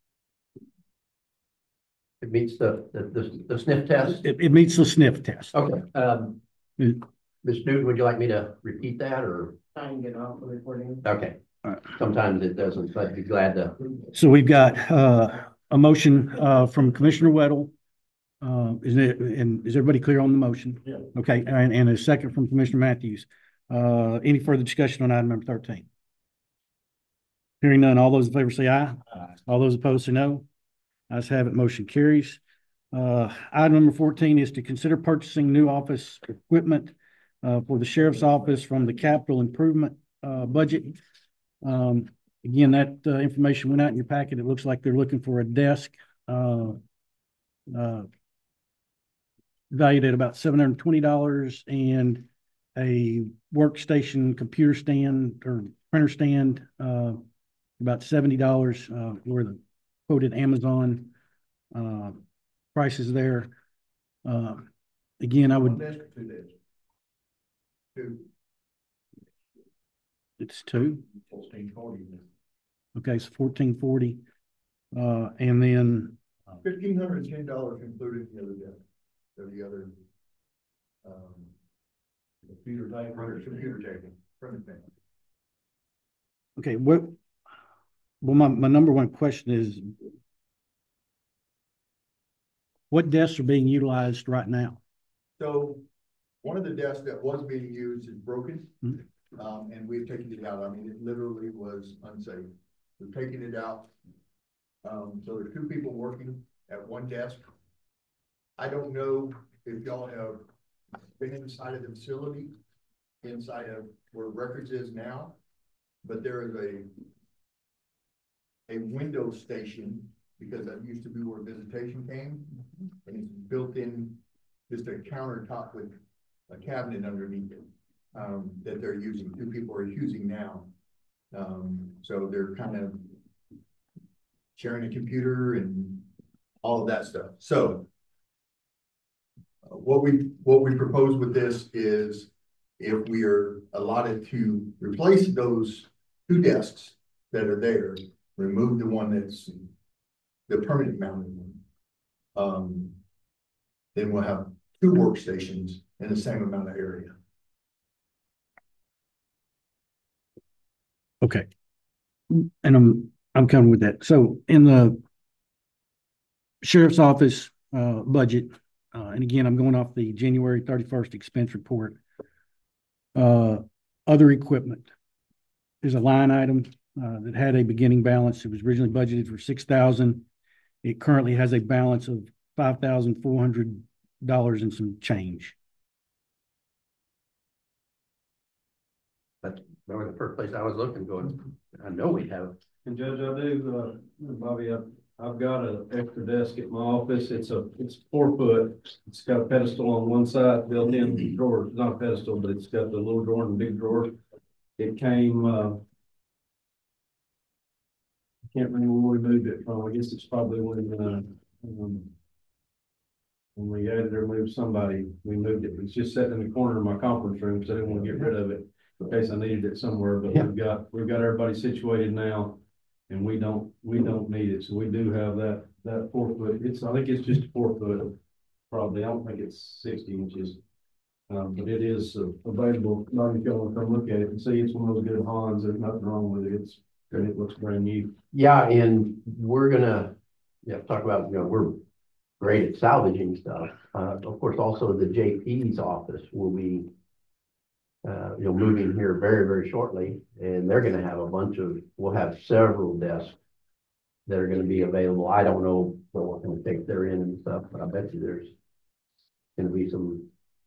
[SPEAKER 8] It meets the, the, the, the sniff test?
[SPEAKER 2] it, it meets the sniff test.
[SPEAKER 8] Okay. Um,
[SPEAKER 2] Mm.
[SPEAKER 8] Miz Newton, would you like me to repeat that or?
[SPEAKER 4] I can get off of it for you.
[SPEAKER 8] Okay.
[SPEAKER 2] All right.
[SPEAKER 8] Sometimes it doesn't, but I'd be glad to.
[SPEAKER 2] So we've got, uh, a motion, uh, from Commissioner Weddle. Uh, is it, and is everybody clear on the motion?
[SPEAKER 11] Yeah.
[SPEAKER 2] Okay, and, and a second from Commissioner Matthews. Uh, any further discussion on item number thirteen? Hearing none, all those in favor say aye.
[SPEAKER 11] Aye.
[SPEAKER 2] All those opposed say no. Ayes have it, motion carries. Uh, item number fourteen is to consider purchasing new office equipment uh, for the sheriff's office from the capital improvement uh, budget. Um, again, that uh, information went out in your packet. It looks like they're looking for a desk uh, uh, valued at about seven hundred twenty dollars and a workstation computer stand or printer stand uh, about seventy dollars, uh, were the quoted Amazon uh, prices there. Uh, again, I
[SPEAKER 9] One
[SPEAKER 2] would,
[SPEAKER 9] desk or two desks? Two.
[SPEAKER 2] it's two.
[SPEAKER 9] Fourteen forty.
[SPEAKER 2] Okay, so fourteen forty. Uh, and then
[SPEAKER 9] Fifteen hundred and ten dollars included in the other desk, or the other. Um. Computer type, printer, computer table, printer thing.
[SPEAKER 2] okay, what, well, my, my number one question is, what desks are being utilized right now?
[SPEAKER 9] So, one of the desks that was being used is broken.
[SPEAKER 2] Mhm.
[SPEAKER 9] Um, and we've taken it out. I mean, it literally was unsafe. We've taken it out. Um, so there's two people working at one desk. I don't know if y'all have been inside of the facility, inside of where records is now, but there is a a window station, because that used to be where visitation came, and it's built in just a countertop with a cabinet underneath it, um, that they're using, two people are using now. Um, so they're kind of sharing a computer and all of that stuff. So uh, what we, what we propose with this is if we are allotted to replace those two desks that are there, remove the one that's the permanent mounted one, um, then we'll have two workstations in the same amount of area.
[SPEAKER 2] Okay. And I'm, I'm coming with that. So in the sheriff's office, uh, budget, uh, and again, I'm going off the January thirty-first expense report. Uh, other equipment is a line item, uh, that had a beginning balance. It was originally budgeted for six thousand. It currently has a balance of five thousand four hundred dollars and some change.
[SPEAKER 8] That's that was the first place I was looking, going, I know we have.
[SPEAKER 6] And Judge, I do, uh, Bobby, I've, I've got an extra desk at my office. It's a, it's four foot. It's got a pedestal on one side, built in drawer. It's not a pedestal, but it's got the little drawer and the big drawer. It came, uh, I can't remember where we moved it from. I guess it's probably when, uh, um, when we had to move somebody, we moved it. It's just sitting in the corner of my conference room, because I didn't want to get rid of it in case I needed it somewhere, but
[SPEAKER 2] Yeah.
[SPEAKER 6] we've got, we've got everybody situated now. And we don't, we don't need it, so we do have that, that four foot, it's, I think it's just four foot, probably, I don't think it's sixty inches. Um, but it is uh, available, not if y'all want to come look at it and see, it's one of those good Hans, there's nothing wrong with it, it's, it looks brand new.
[SPEAKER 8] Yeah, and we're gonna, yeah, talk about, you know, we're great at salvaging stuff. Uh, of course, also the J P's office will be, uh, you know, moving here very, very shortly, and they're gonna have a bunch of, we'll have several desks that are gonna be available. I don't know what kind of take they're in and stuff, but I bet you there's gonna be some.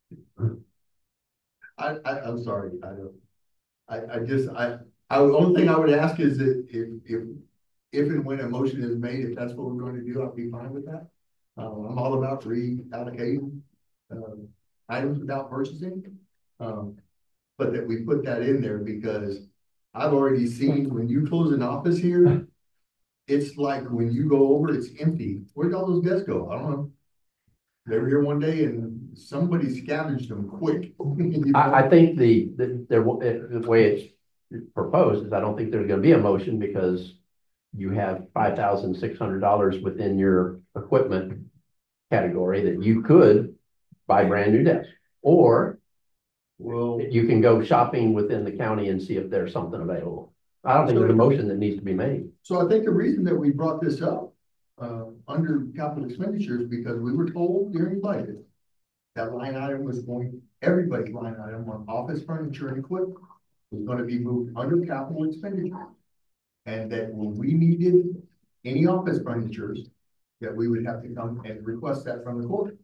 [SPEAKER 9] I, I, I'm sorry, I don't, I, I just, I, I, the only thing I would ask is that if, if, if and when a motion is made, if that's what we're going to do, I'll be fine with that. Uh, I'm all about reallocating, um, items without purchasing. Um, but that we put that in there because I've already seen when you close an office here, it's like when you go over, it's empty. Where'd all those desks go? I don't know. They were here one day and somebody scavenged them quick.
[SPEAKER 8] I, I think the, the, there, the way it's proposed is I don't think there's gonna be a motion because you have five thousand six hundred dollars within your equipment category that you could buy brand new desks. Or
[SPEAKER 9] Well,
[SPEAKER 8] you can go shopping within the county and see if there's something available. I don't think there's a motion that needs to be made.
[SPEAKER 9] so I think the reason that we brought this up, uh, under capital expenditures, because we were told during budget that line item was going, everybody's line item on office furniture and equipment was gonna be moved under capital expenditure. And that when we needed any office furnitures, that we would have to come and request that from the court.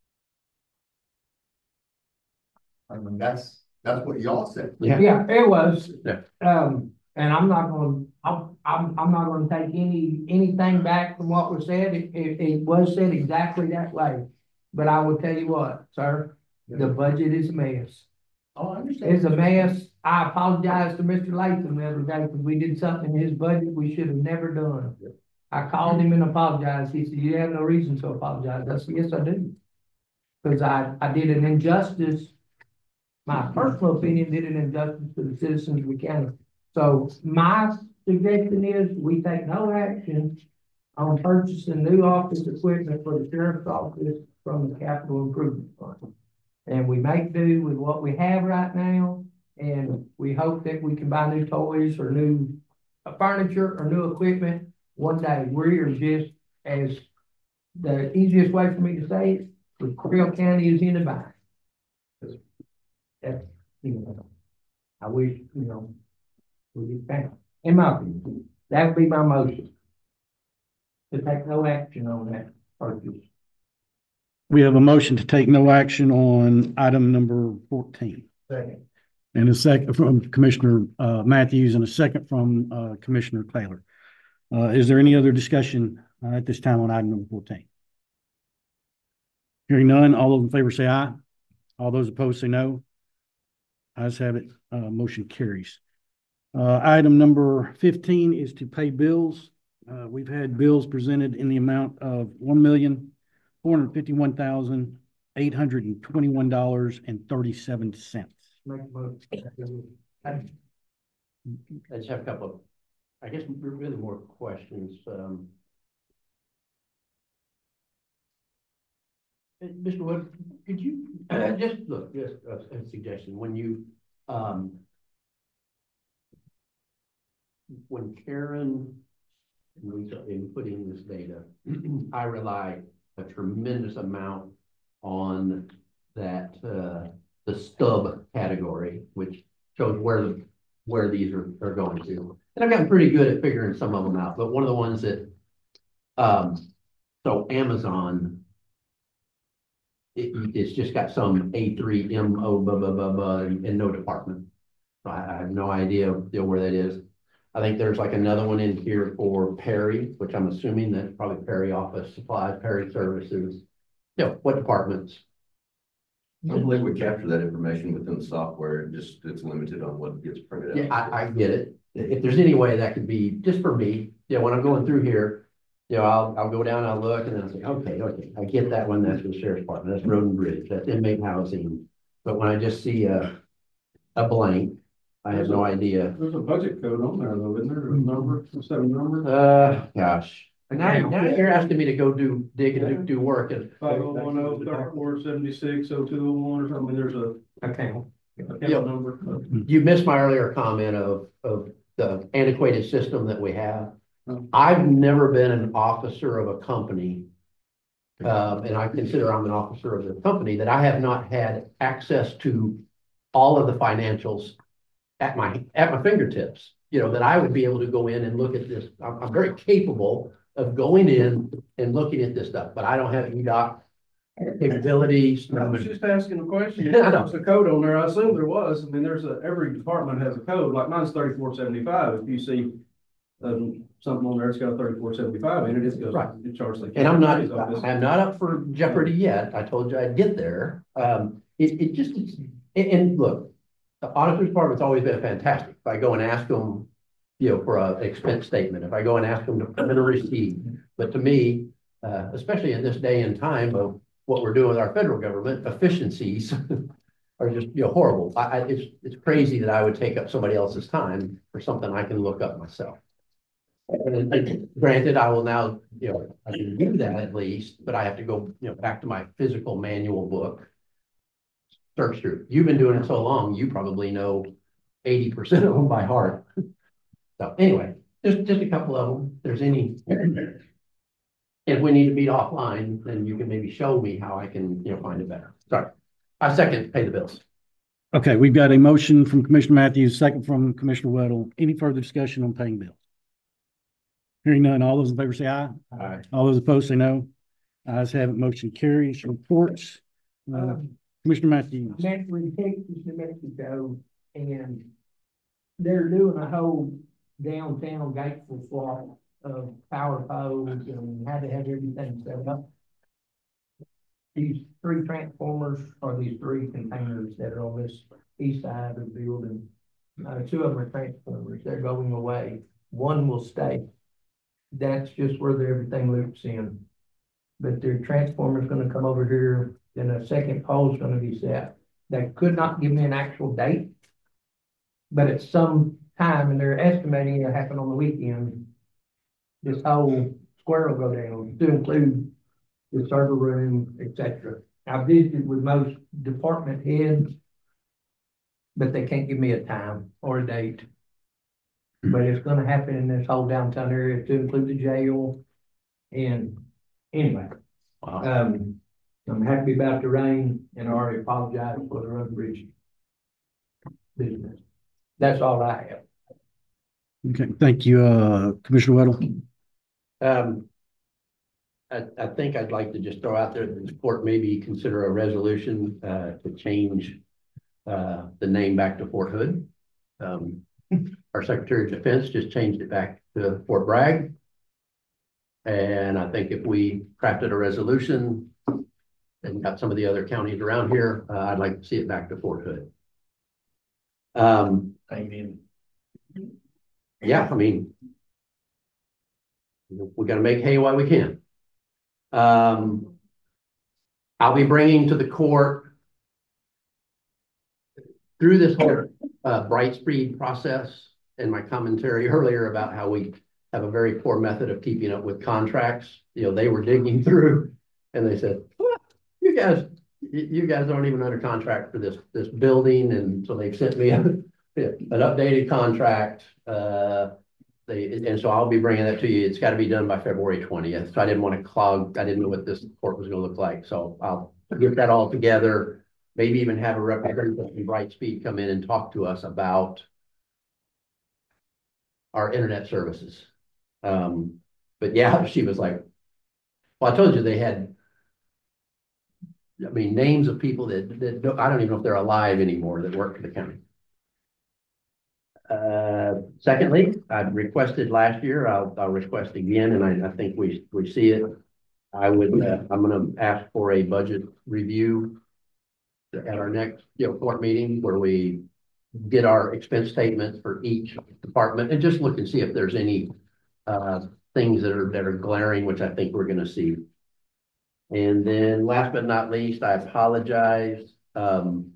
[SPEAKER 9] I mean, that's, that's what y'all said.
[SPEAKER 8] Yeah.
[SPEAKER 4] Yeah, it was.
[SPEAKER 8] Yeah.
[SPEAKER 4] Um, and I'm not gonna, I'm, I'm, I'm not gonna take any, anything back from what was said. It, it, it was said exactly that way. But I will tell you what, sir, the budget is a mess.
[SPEAKER 9] Oh, I understand.
[SPEAKER 4] It's a mess. I apologize to Mister Latham the other day because we did something in his budget we should have never done. I called him and apologized. He said, you have no reason to apologize. I said, yes, I do. Because I, I did an injustice. My personal opinion did an injustice to the citizens of the county. So my suggestion is we take no action on purchasing new office equipment for the sheriff's office from the capital improvement fund. And we make do with what we have right now. And we hope that we can buy new toys or new furniture or new equipment one day. We're just, as the easiest way for me to say it, the Creole County is in a bind. That's, you know, I wish, you know, we get back. In my opinion, that would be my motion. To take no action on that purchase.
[SPEAKER 2] We have a motion to take no action on item number fourteen.
[SPEAKER 4] Second.
[SPEAKER 2] And a second from Commissioner uh, Matthews and a second from uh, Commissioner Taylor. Uh, is there any other discussion uh, at this time on item number fourteen? Hearing none, all those in favor say aye. All those opposed say no. Ayes have it. Uh, motion carries. Uh, item number fifteen is to pay bills. Uh, we've had bills presented in the amount of one million four hundred fifty-one thousand eight hundred twenty-one dollars and thirty-seven cents.
[SPEAKER 4] Make a motion.
[SPEAKER 8] I just have a couple of, I guess, really more questions. Um, Mister Wood, could you, uh, just look, just a, a suggestion, when you, um, when Karen and Lisa input in this data, I rely a tremendous amount on that, uh, the stub category, which shows where the, where these are, are going to. And I've gotten pretty good at figuring some of them out, but one of the ones that, um, so Amazon, it, it's just got some A three M O blah, blah, blah, blah, and, and no department. So I, I have no idea, you know, where that is. I think there's like another one in here for Perry, which I'm assuming that's probably Perry Office Supplies, Perry Services. You know, what departments?
[SPEAKER 10] I believe we capture that information within the software, it just, it's limited on what gets printed out.
[SPEAKER 8] Yeah, I, I get it. If there's any way that could be, just for me, yeah, when I'm going through here, you know, I'll, I'll go down, I'll look, and then I'll say, okay, okay, I get that one, that's the sheriff's department, that's road and bridge, that's inmate housing. But when I just see a, a blank, I have no idea.
[SPEAKER 6] There's a budget code on there though, isn't there? A number, a set of numbers?
[SPEAKER 8] Uh, gosh, now, now you're asking me to go do, dig and do, do work and.
[SPEAKER 6] Five oh one oh, thirty-four seventy-six, oh two oh one or something, there's a
[SPEAKER 4] Account.
[SPEAKER 6] account number.
[SPEAKER 8] You missed my earlier comment of, of the antiquated system that we have.
[SPEAKER 6] Oh.
[SPEAKER 8] I've never been an officer of a company. Uh, and I consider I'm an officer of the company that I have not had access to all of the financials at my, at my fingertips. You know, that I would be able to go in and look at this. I'm, I'm very capable of going in and looking at this stuff, but I don't have E D O C capabilities.
[SPEAKER 6] I was just asking a question.
[SPEAKER 8] Yeah, I know.
[SPEAKER 6] There's a code on there. I assume there was. I mean, there's a, every department has a code, like mine's thirty-four seventy-five. If you see um, something on there, it's got a thirty-four seventy-five in it, it goes,
[SPEAKER 8] Right.
[SPEAKER 6] it charges like.
[SPEAKER 8] And I'm not,
[SPEAKER 6] county office.
[SPEAKER 8] I'm not up for jeopardy yet. I told you I'd get there. Um, it, it just, it's, and, and look, the auditor's department's always been fantastic. If I go and ask them, you know, for an expense statement, if I go and ask them to put in a receipt, but to me, uh, especially in this day and time of what we're doing with our federal government, efficiencies are just, you know, horrible. I, I, it's, it's crazy that I would take up somebody else's time for something I can look up myself. And, and granted, I will now, you know, I can do that at least, but I have to go, you know, back to my physical manual book. Search through. You've been doing it so long, you probably know eighty percent of them by heart. So anyway, just, just a couple of them. If there's any, if we need to meet offline, then you can maybe show me how I can, you know, find it better. Sorry. I second pay the bills.
[SPEAKER 2] Okay, we've got a motion from Commissioner Matthews, second from Commissioner Weddle. Any further discussion on paying bills? Hearing none, all those in favor say aye.
[SPEAKER 8] Aye.
[SPEAKER 2] All those opposed say no. Ayes have it, motion carries. Reports. Uh, Commissioner Matthews.
[SPEAKER 4] Met with Texas, New Mexico, and they're doing a whole downtown gateful flock of power poles and how to have everything set up. These three transformers are these three containers that are on this east side of the building. Uh, two of them are transformers. They're going away. One will stay. That's just where the, everything loops in. But their transformer's gonna come over here, then a second pole's gonna be set. They could not give me an actual date, but at some time, and they're estimating it'll happen on the weekend, this whole square will go down, to include the server room, et cetera. I visited with most department heads, but they can't give me a time or a date. But it's gonna happen in this whole downtown area, to include the jail. And anyway,
[SPEAKER 8] Wow.
[SPEAKER 4] um, I'm happy about the rain, and I already apologize for the road bridge business. That's all I have.
[SPEAKER 2] Okay, thank you, uh, Commissioner Weddle.
[SPEAKER 8] Um, I, I think I'd like to just throw out there that the court maybe consider a resolution, uh, to change, uh, the name back to Fort Hood. Um, our Secretary of Defense just changed it back to Fort Bragg. And I think if we crafted a resolution and got some of the other counties around here, uh, I'd like to see it back to Fort Hood. Um,
[SPEAKER 11] Amen.
[SPEAKER 8] yeah, I mean, we gotta make hay while we can. Um, I'll be bringing to the court through this whole uh, Brightspeed process and my commentary earlier about how we have a very poor method of keeping up with contracts. You know, they were digging through and they said, well, you guys, you guys aren't even under contract for this, this building. And so they've sent me a, an updated contract. Uh, they, and so I'll be bringing that to you. It's got to be done by February twentieth. So I didn't want to clog, I didn't know what this court was going to look like. So I'll get that all together, maybe even have a representative from Brightspeed come in and talk to us about our internet services. Um, but yeah, she was like, well, I told you they had, I mean, names of people that, that don't, I don't even know if they're alive anymore that work for the county. Uh, secondly, I requested last year, I'll, I'll request again, and I, I think we, we see it. I would, uh, I'm going to ask for a budget review at our next, you know, court meeting where we get our expense statements for each department and just look and see if there's any uh, things that are, that are glaring, which I think we're gonna see. And then last but not least, I apologize. Um,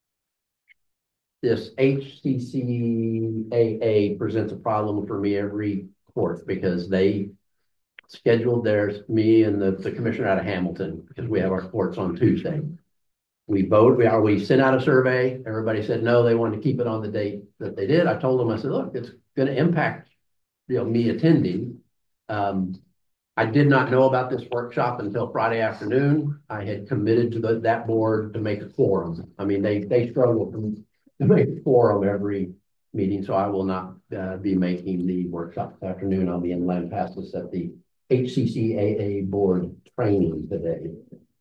[SPEAKER 8] this H C C A A presents a problem for me every court because they scheduled theirs, me and the, the commissioner out of Hamilton, because we have our courts on Tuesday. We vote, we are, we sent out a survey. Everybody said, no, they wanted to keep it on the date that they did. I told them, I said, look, it's going to impact, you know, me attending. Um, I did not know about this workshop until Friday afternoon. I had committed to the, that board to make a quorum. I mean, they, they struggle to, to make a quorum every meeting, so I will not uh, be making the workshop this afternoon. I'll be in Lampasas at the H C C A A board training today.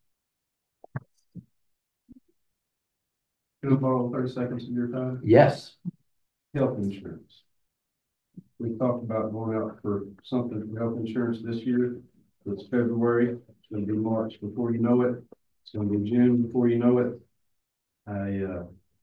[SPEAKER 6] Can I borrow thirty seconds of your time?
[SPEAKER 8] Yes.
[SPEAKER 6] Health insurance. We talked about going out for something for health insurance this year. It's February. It's gonna be March before you know it. It's gonna be June before you know it. I, uh,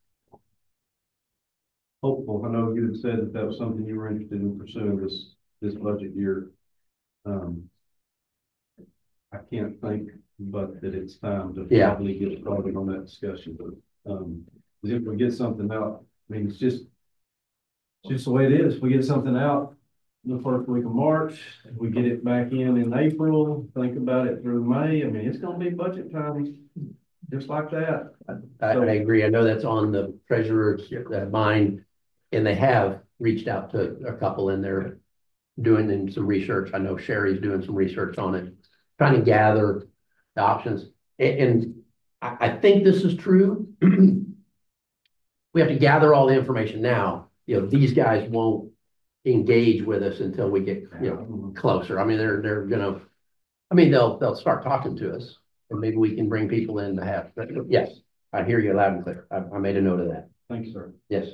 [SPEAKER 6] hopeful, I know you had said that that was something you were interested in pursuing this, this budget year. Um, I can't think but that it's time to
[SPEAKER 8] Yeah.
[SPEAKER 6] probably get started on that discussion. But, um, if we get something out, I mean, it's just, it's just the way it is. We get something out the first week of March, we get it back in in April, think about it through May. I mean, it's gonna be budget time, just like that.
[SPEAKER 8] I, I agree. I know that's on the treasurer's uh, mind, and they have reached out to a couple in there doing some research. I know Sherry's doing some research on it, trying to gather the options. And, and I, I think this is true. We have to gather all the information now. You know, these guys won't engage with us until we get, you know, closer. I mean, they're, they're gonna, I mean, they'll, they'll start talking to us, and maybe we can bring people in to have, but yes, I hear you loud and clear. I, I made a note of that.
[SPEAKER 6] Thank you, sir.
[SPEAKER 8] Yes.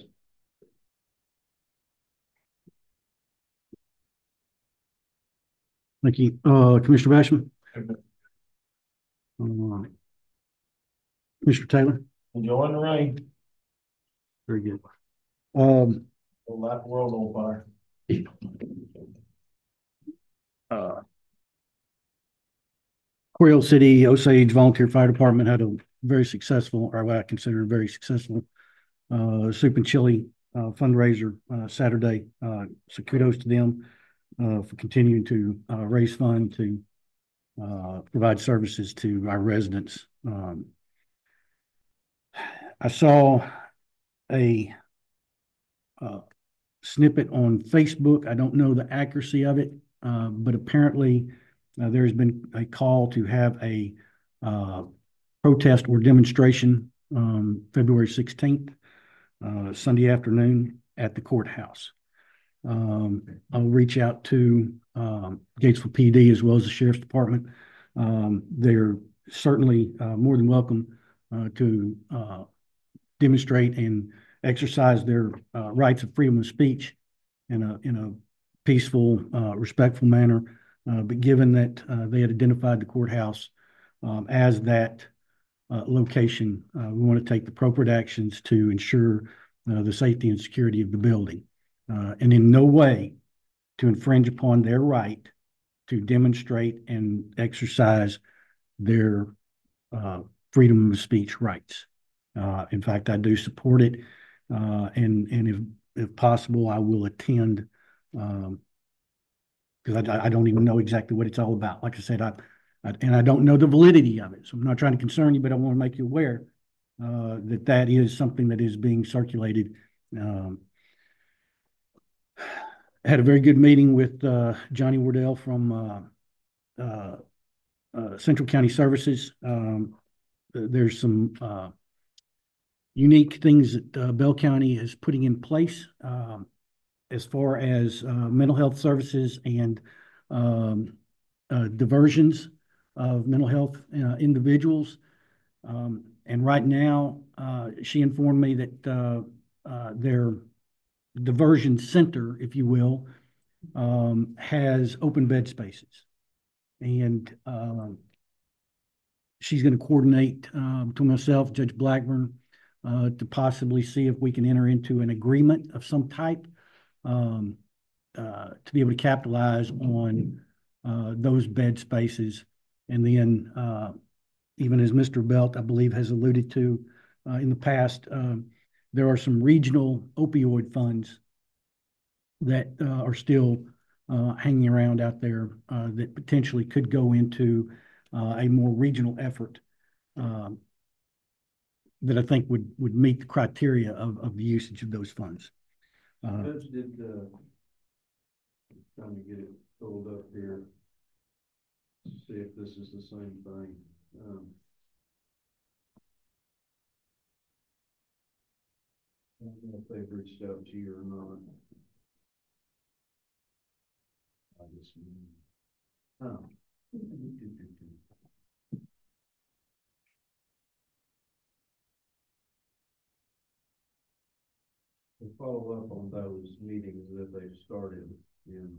[SPEAKER 2] Thank you. Uh, Commissioner Basham? Uh, Mister Taylor?
[SPEAKER 11] Enjoying the rain.
[SPEAKER 2] Very good. Um,
[SPEAKER 11] Don't light the world on fire.
[SPEAKER 2] uh, Coryell City Osage Volunteer Fire Department had a very successful, or what I consider a very successful, uh, soup and chili uh, fundraiser uh, Saturday. Uh, so kudos to them uh, for continuing to uh, raise funds to uh, provide services to our residents. Um, I saw a uh, snippet on Facebook. I don't know the accuracy of it, uh, but apparently uh, there has been a call to have a uh, protest or demonstration um, February sixteenth, uh, Sunday afternoon at the courthouse. Um, I'll reach out to um, Gatesville P D as well as the Sheriff's Department. Um, they're certainly uh, more than welcome uh, to uh, demonstrate and exercise their uh, rights of freedom of speech in a in a peaceful, uh, respectful manner. Uh, but given that uh, they had identified the courthouse um, as that uh, location, uh, we want to take the appropriate actions to ensure uh, the safety and security of the building, uh, and in no way to infringe upon their right to demonstrate and exercise their uh, freedom of speech rights. Uh, in fact, I do support it. Uh, and and if if possible, I will attend, um, because I, I don't even know exactly what it's all about. Like I said, I, I and I don't know the validity of it, so I'm not trying to concern you, but I want to make you aware uh, that that is something that is being circulated. Um, I had a very good meeting with uh, Johnny Wardell from uh, uh, uh, Central County Services. Um, there's some uh, unique things that uh, Bell County is putting in place um, as far as uh, mental health services and um, uh, diversions of mental health uh, individuals. Um, and right now, uh, she informed me that uh, uh, their diversion center, if you will, um, has open bed spaces. And um, she's going to coordinate uh, between myself, Judge Blackburn, Uh, to possibly see if we can enter into an agreement of some type um, uh, to be able to capitalize on, uh, those bed spaces. And then, uh, even as Mister Belt, I believe, has alluded to, uh, in the past, um, there are some regional opioid funds that, uh, are still, uh, hanging around out there, uh, that potentially could go into, uh, a more regional effort, um, that I think would, would meet the criteria of, of the usage of those funds. Uh,
[SPEAKER 6] Judge did, uh, trying to get it pulled up here, see if this is the same thing. Um, I don't know if they've reached out to you or not. I just, oh. To follow up on those meetings that they started in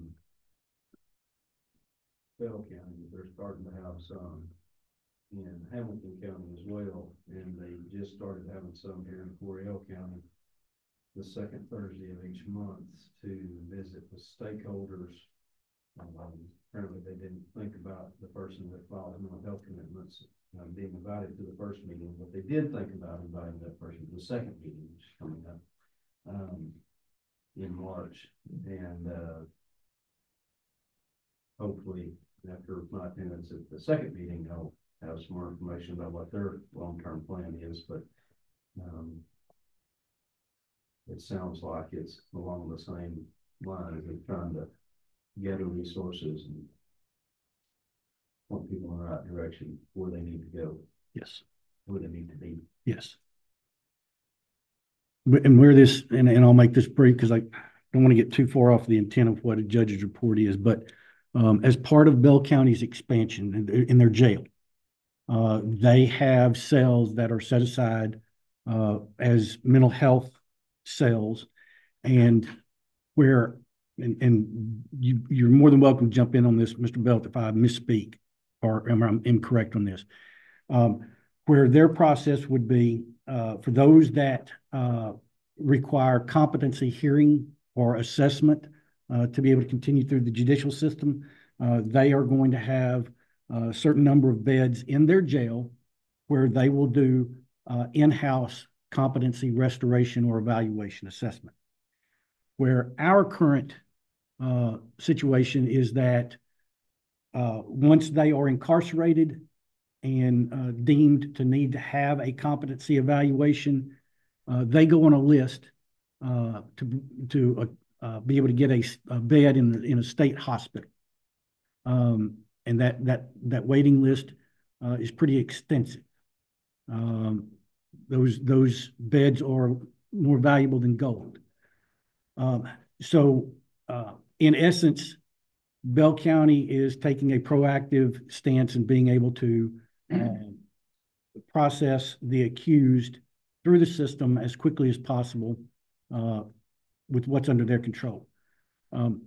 [SPEAKER 6] Bell County, they're starting to have some in Hamilton County as well, and they just started having some here in Coryell County the second Thursday of each month to visit with stakeholders. Um, apparently they didn't think about the person that filed mental health commitments uh, being invited to the first meeting, but they did think about inviting that person to the second meeting, which is coming up um, in March. And uh, hopefully after my attendance at the second meeting, I'll have some more information about what their long-term plan is, but um, it sounds like it's along the same lines of trying to gather resources and point people in the right direction where they need to go.
[SPEAKER 2] Yes.
[SPEAKER 6] Where they need to be.
[SPEAKER 2] Yes. And where this, and, and I'll make this brief because I don't want to get too far off the intent of what a judge's report is, but um, as part of Bell County's expansion in, in their jail, uh, they have cells that are set aside uh, as mental health cells, and where, and, and you, you're more than welcome to jump in on this, Mister Belt, if I misspeak or am I incorrect on this. Um, where their process would be uh, for those that uh, require competency hearing or assessment uh, to be able to continue through the judicial system, uh, they are going to have a certain number of beds in their jail where they will do uh, in-house competency restoration or evaluation assessment. Where our current uh, situation is that uh, once they are incarcerated and uh, deemed to need to have a competency evaluation, uh, they go on a list uh, to to uh, uh, be able to get a, a bed in the, in a state hospital, um, and that that that waiting list uh, is pretty extensive. Um, those those beds are more valuable than gold. Um, so, uh, in essence, Bell County is taking a proactive stance in being able to uh, process the accused through the system as quickly as possible uh, with what's under their control. Um,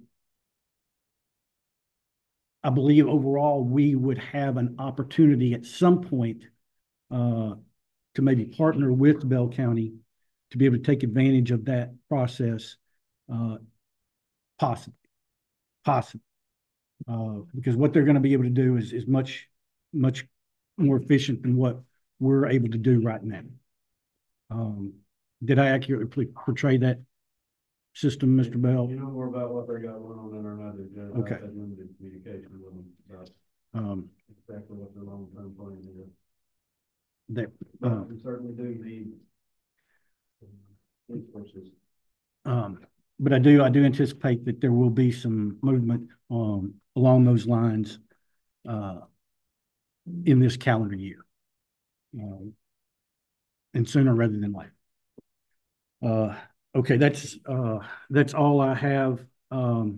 [SPEAKER 2] I believe overall we would have an opportunity at some point uh, to maybe partner with Bell County to be able to take advantage of that process, uh, possibly, possibly. Uh, because what they're going to be able to do is, is much, much more efficient than what we're able to do right now. Um, did I accurately portray that system, Mister Bell?
[SPEAKER 6] You know more about what they got going on in our other judge.
[SPEAKER 2] Okay.
[SPEAKER 6] I've had limited communication with them about
[SPEAKER 2] Um,
[SPEAKER 6] exactly what their long-term plan is.
[SPEAKER 2] that,
[SPEAKER 6] But
[SPEAKER 2] uh,
[SPEAKER 6] we certainly do need resources.
[SPEAKER 2] um, but I do, I do anticipate that there will be some movement um, along those lines uh, in this calendar year, um, and sooner rather than later. Uh, okay, that's uh, that's all I have. Um,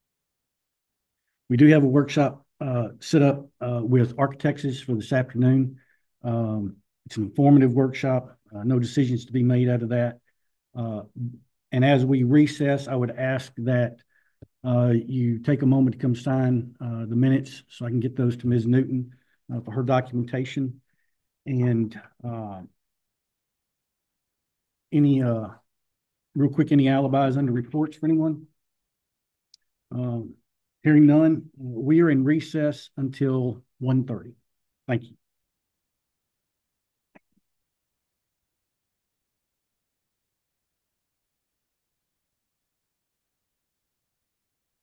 [SPEAKER 2] we do have a workshop uh, set up uh, with Architects for this afternoon. Um, it's an informative workshop. Uh, no decisions to be made out of that. Uh, and as we recess, I would ask that uh, you take a moment to come sign uh, the minutes so I can get those to Miz Newton uh, for her documentation. And uh, any, uh, real quick, any alibis under reports for anyone? Um, hearing none, we are in recess until one thirty. Thank you.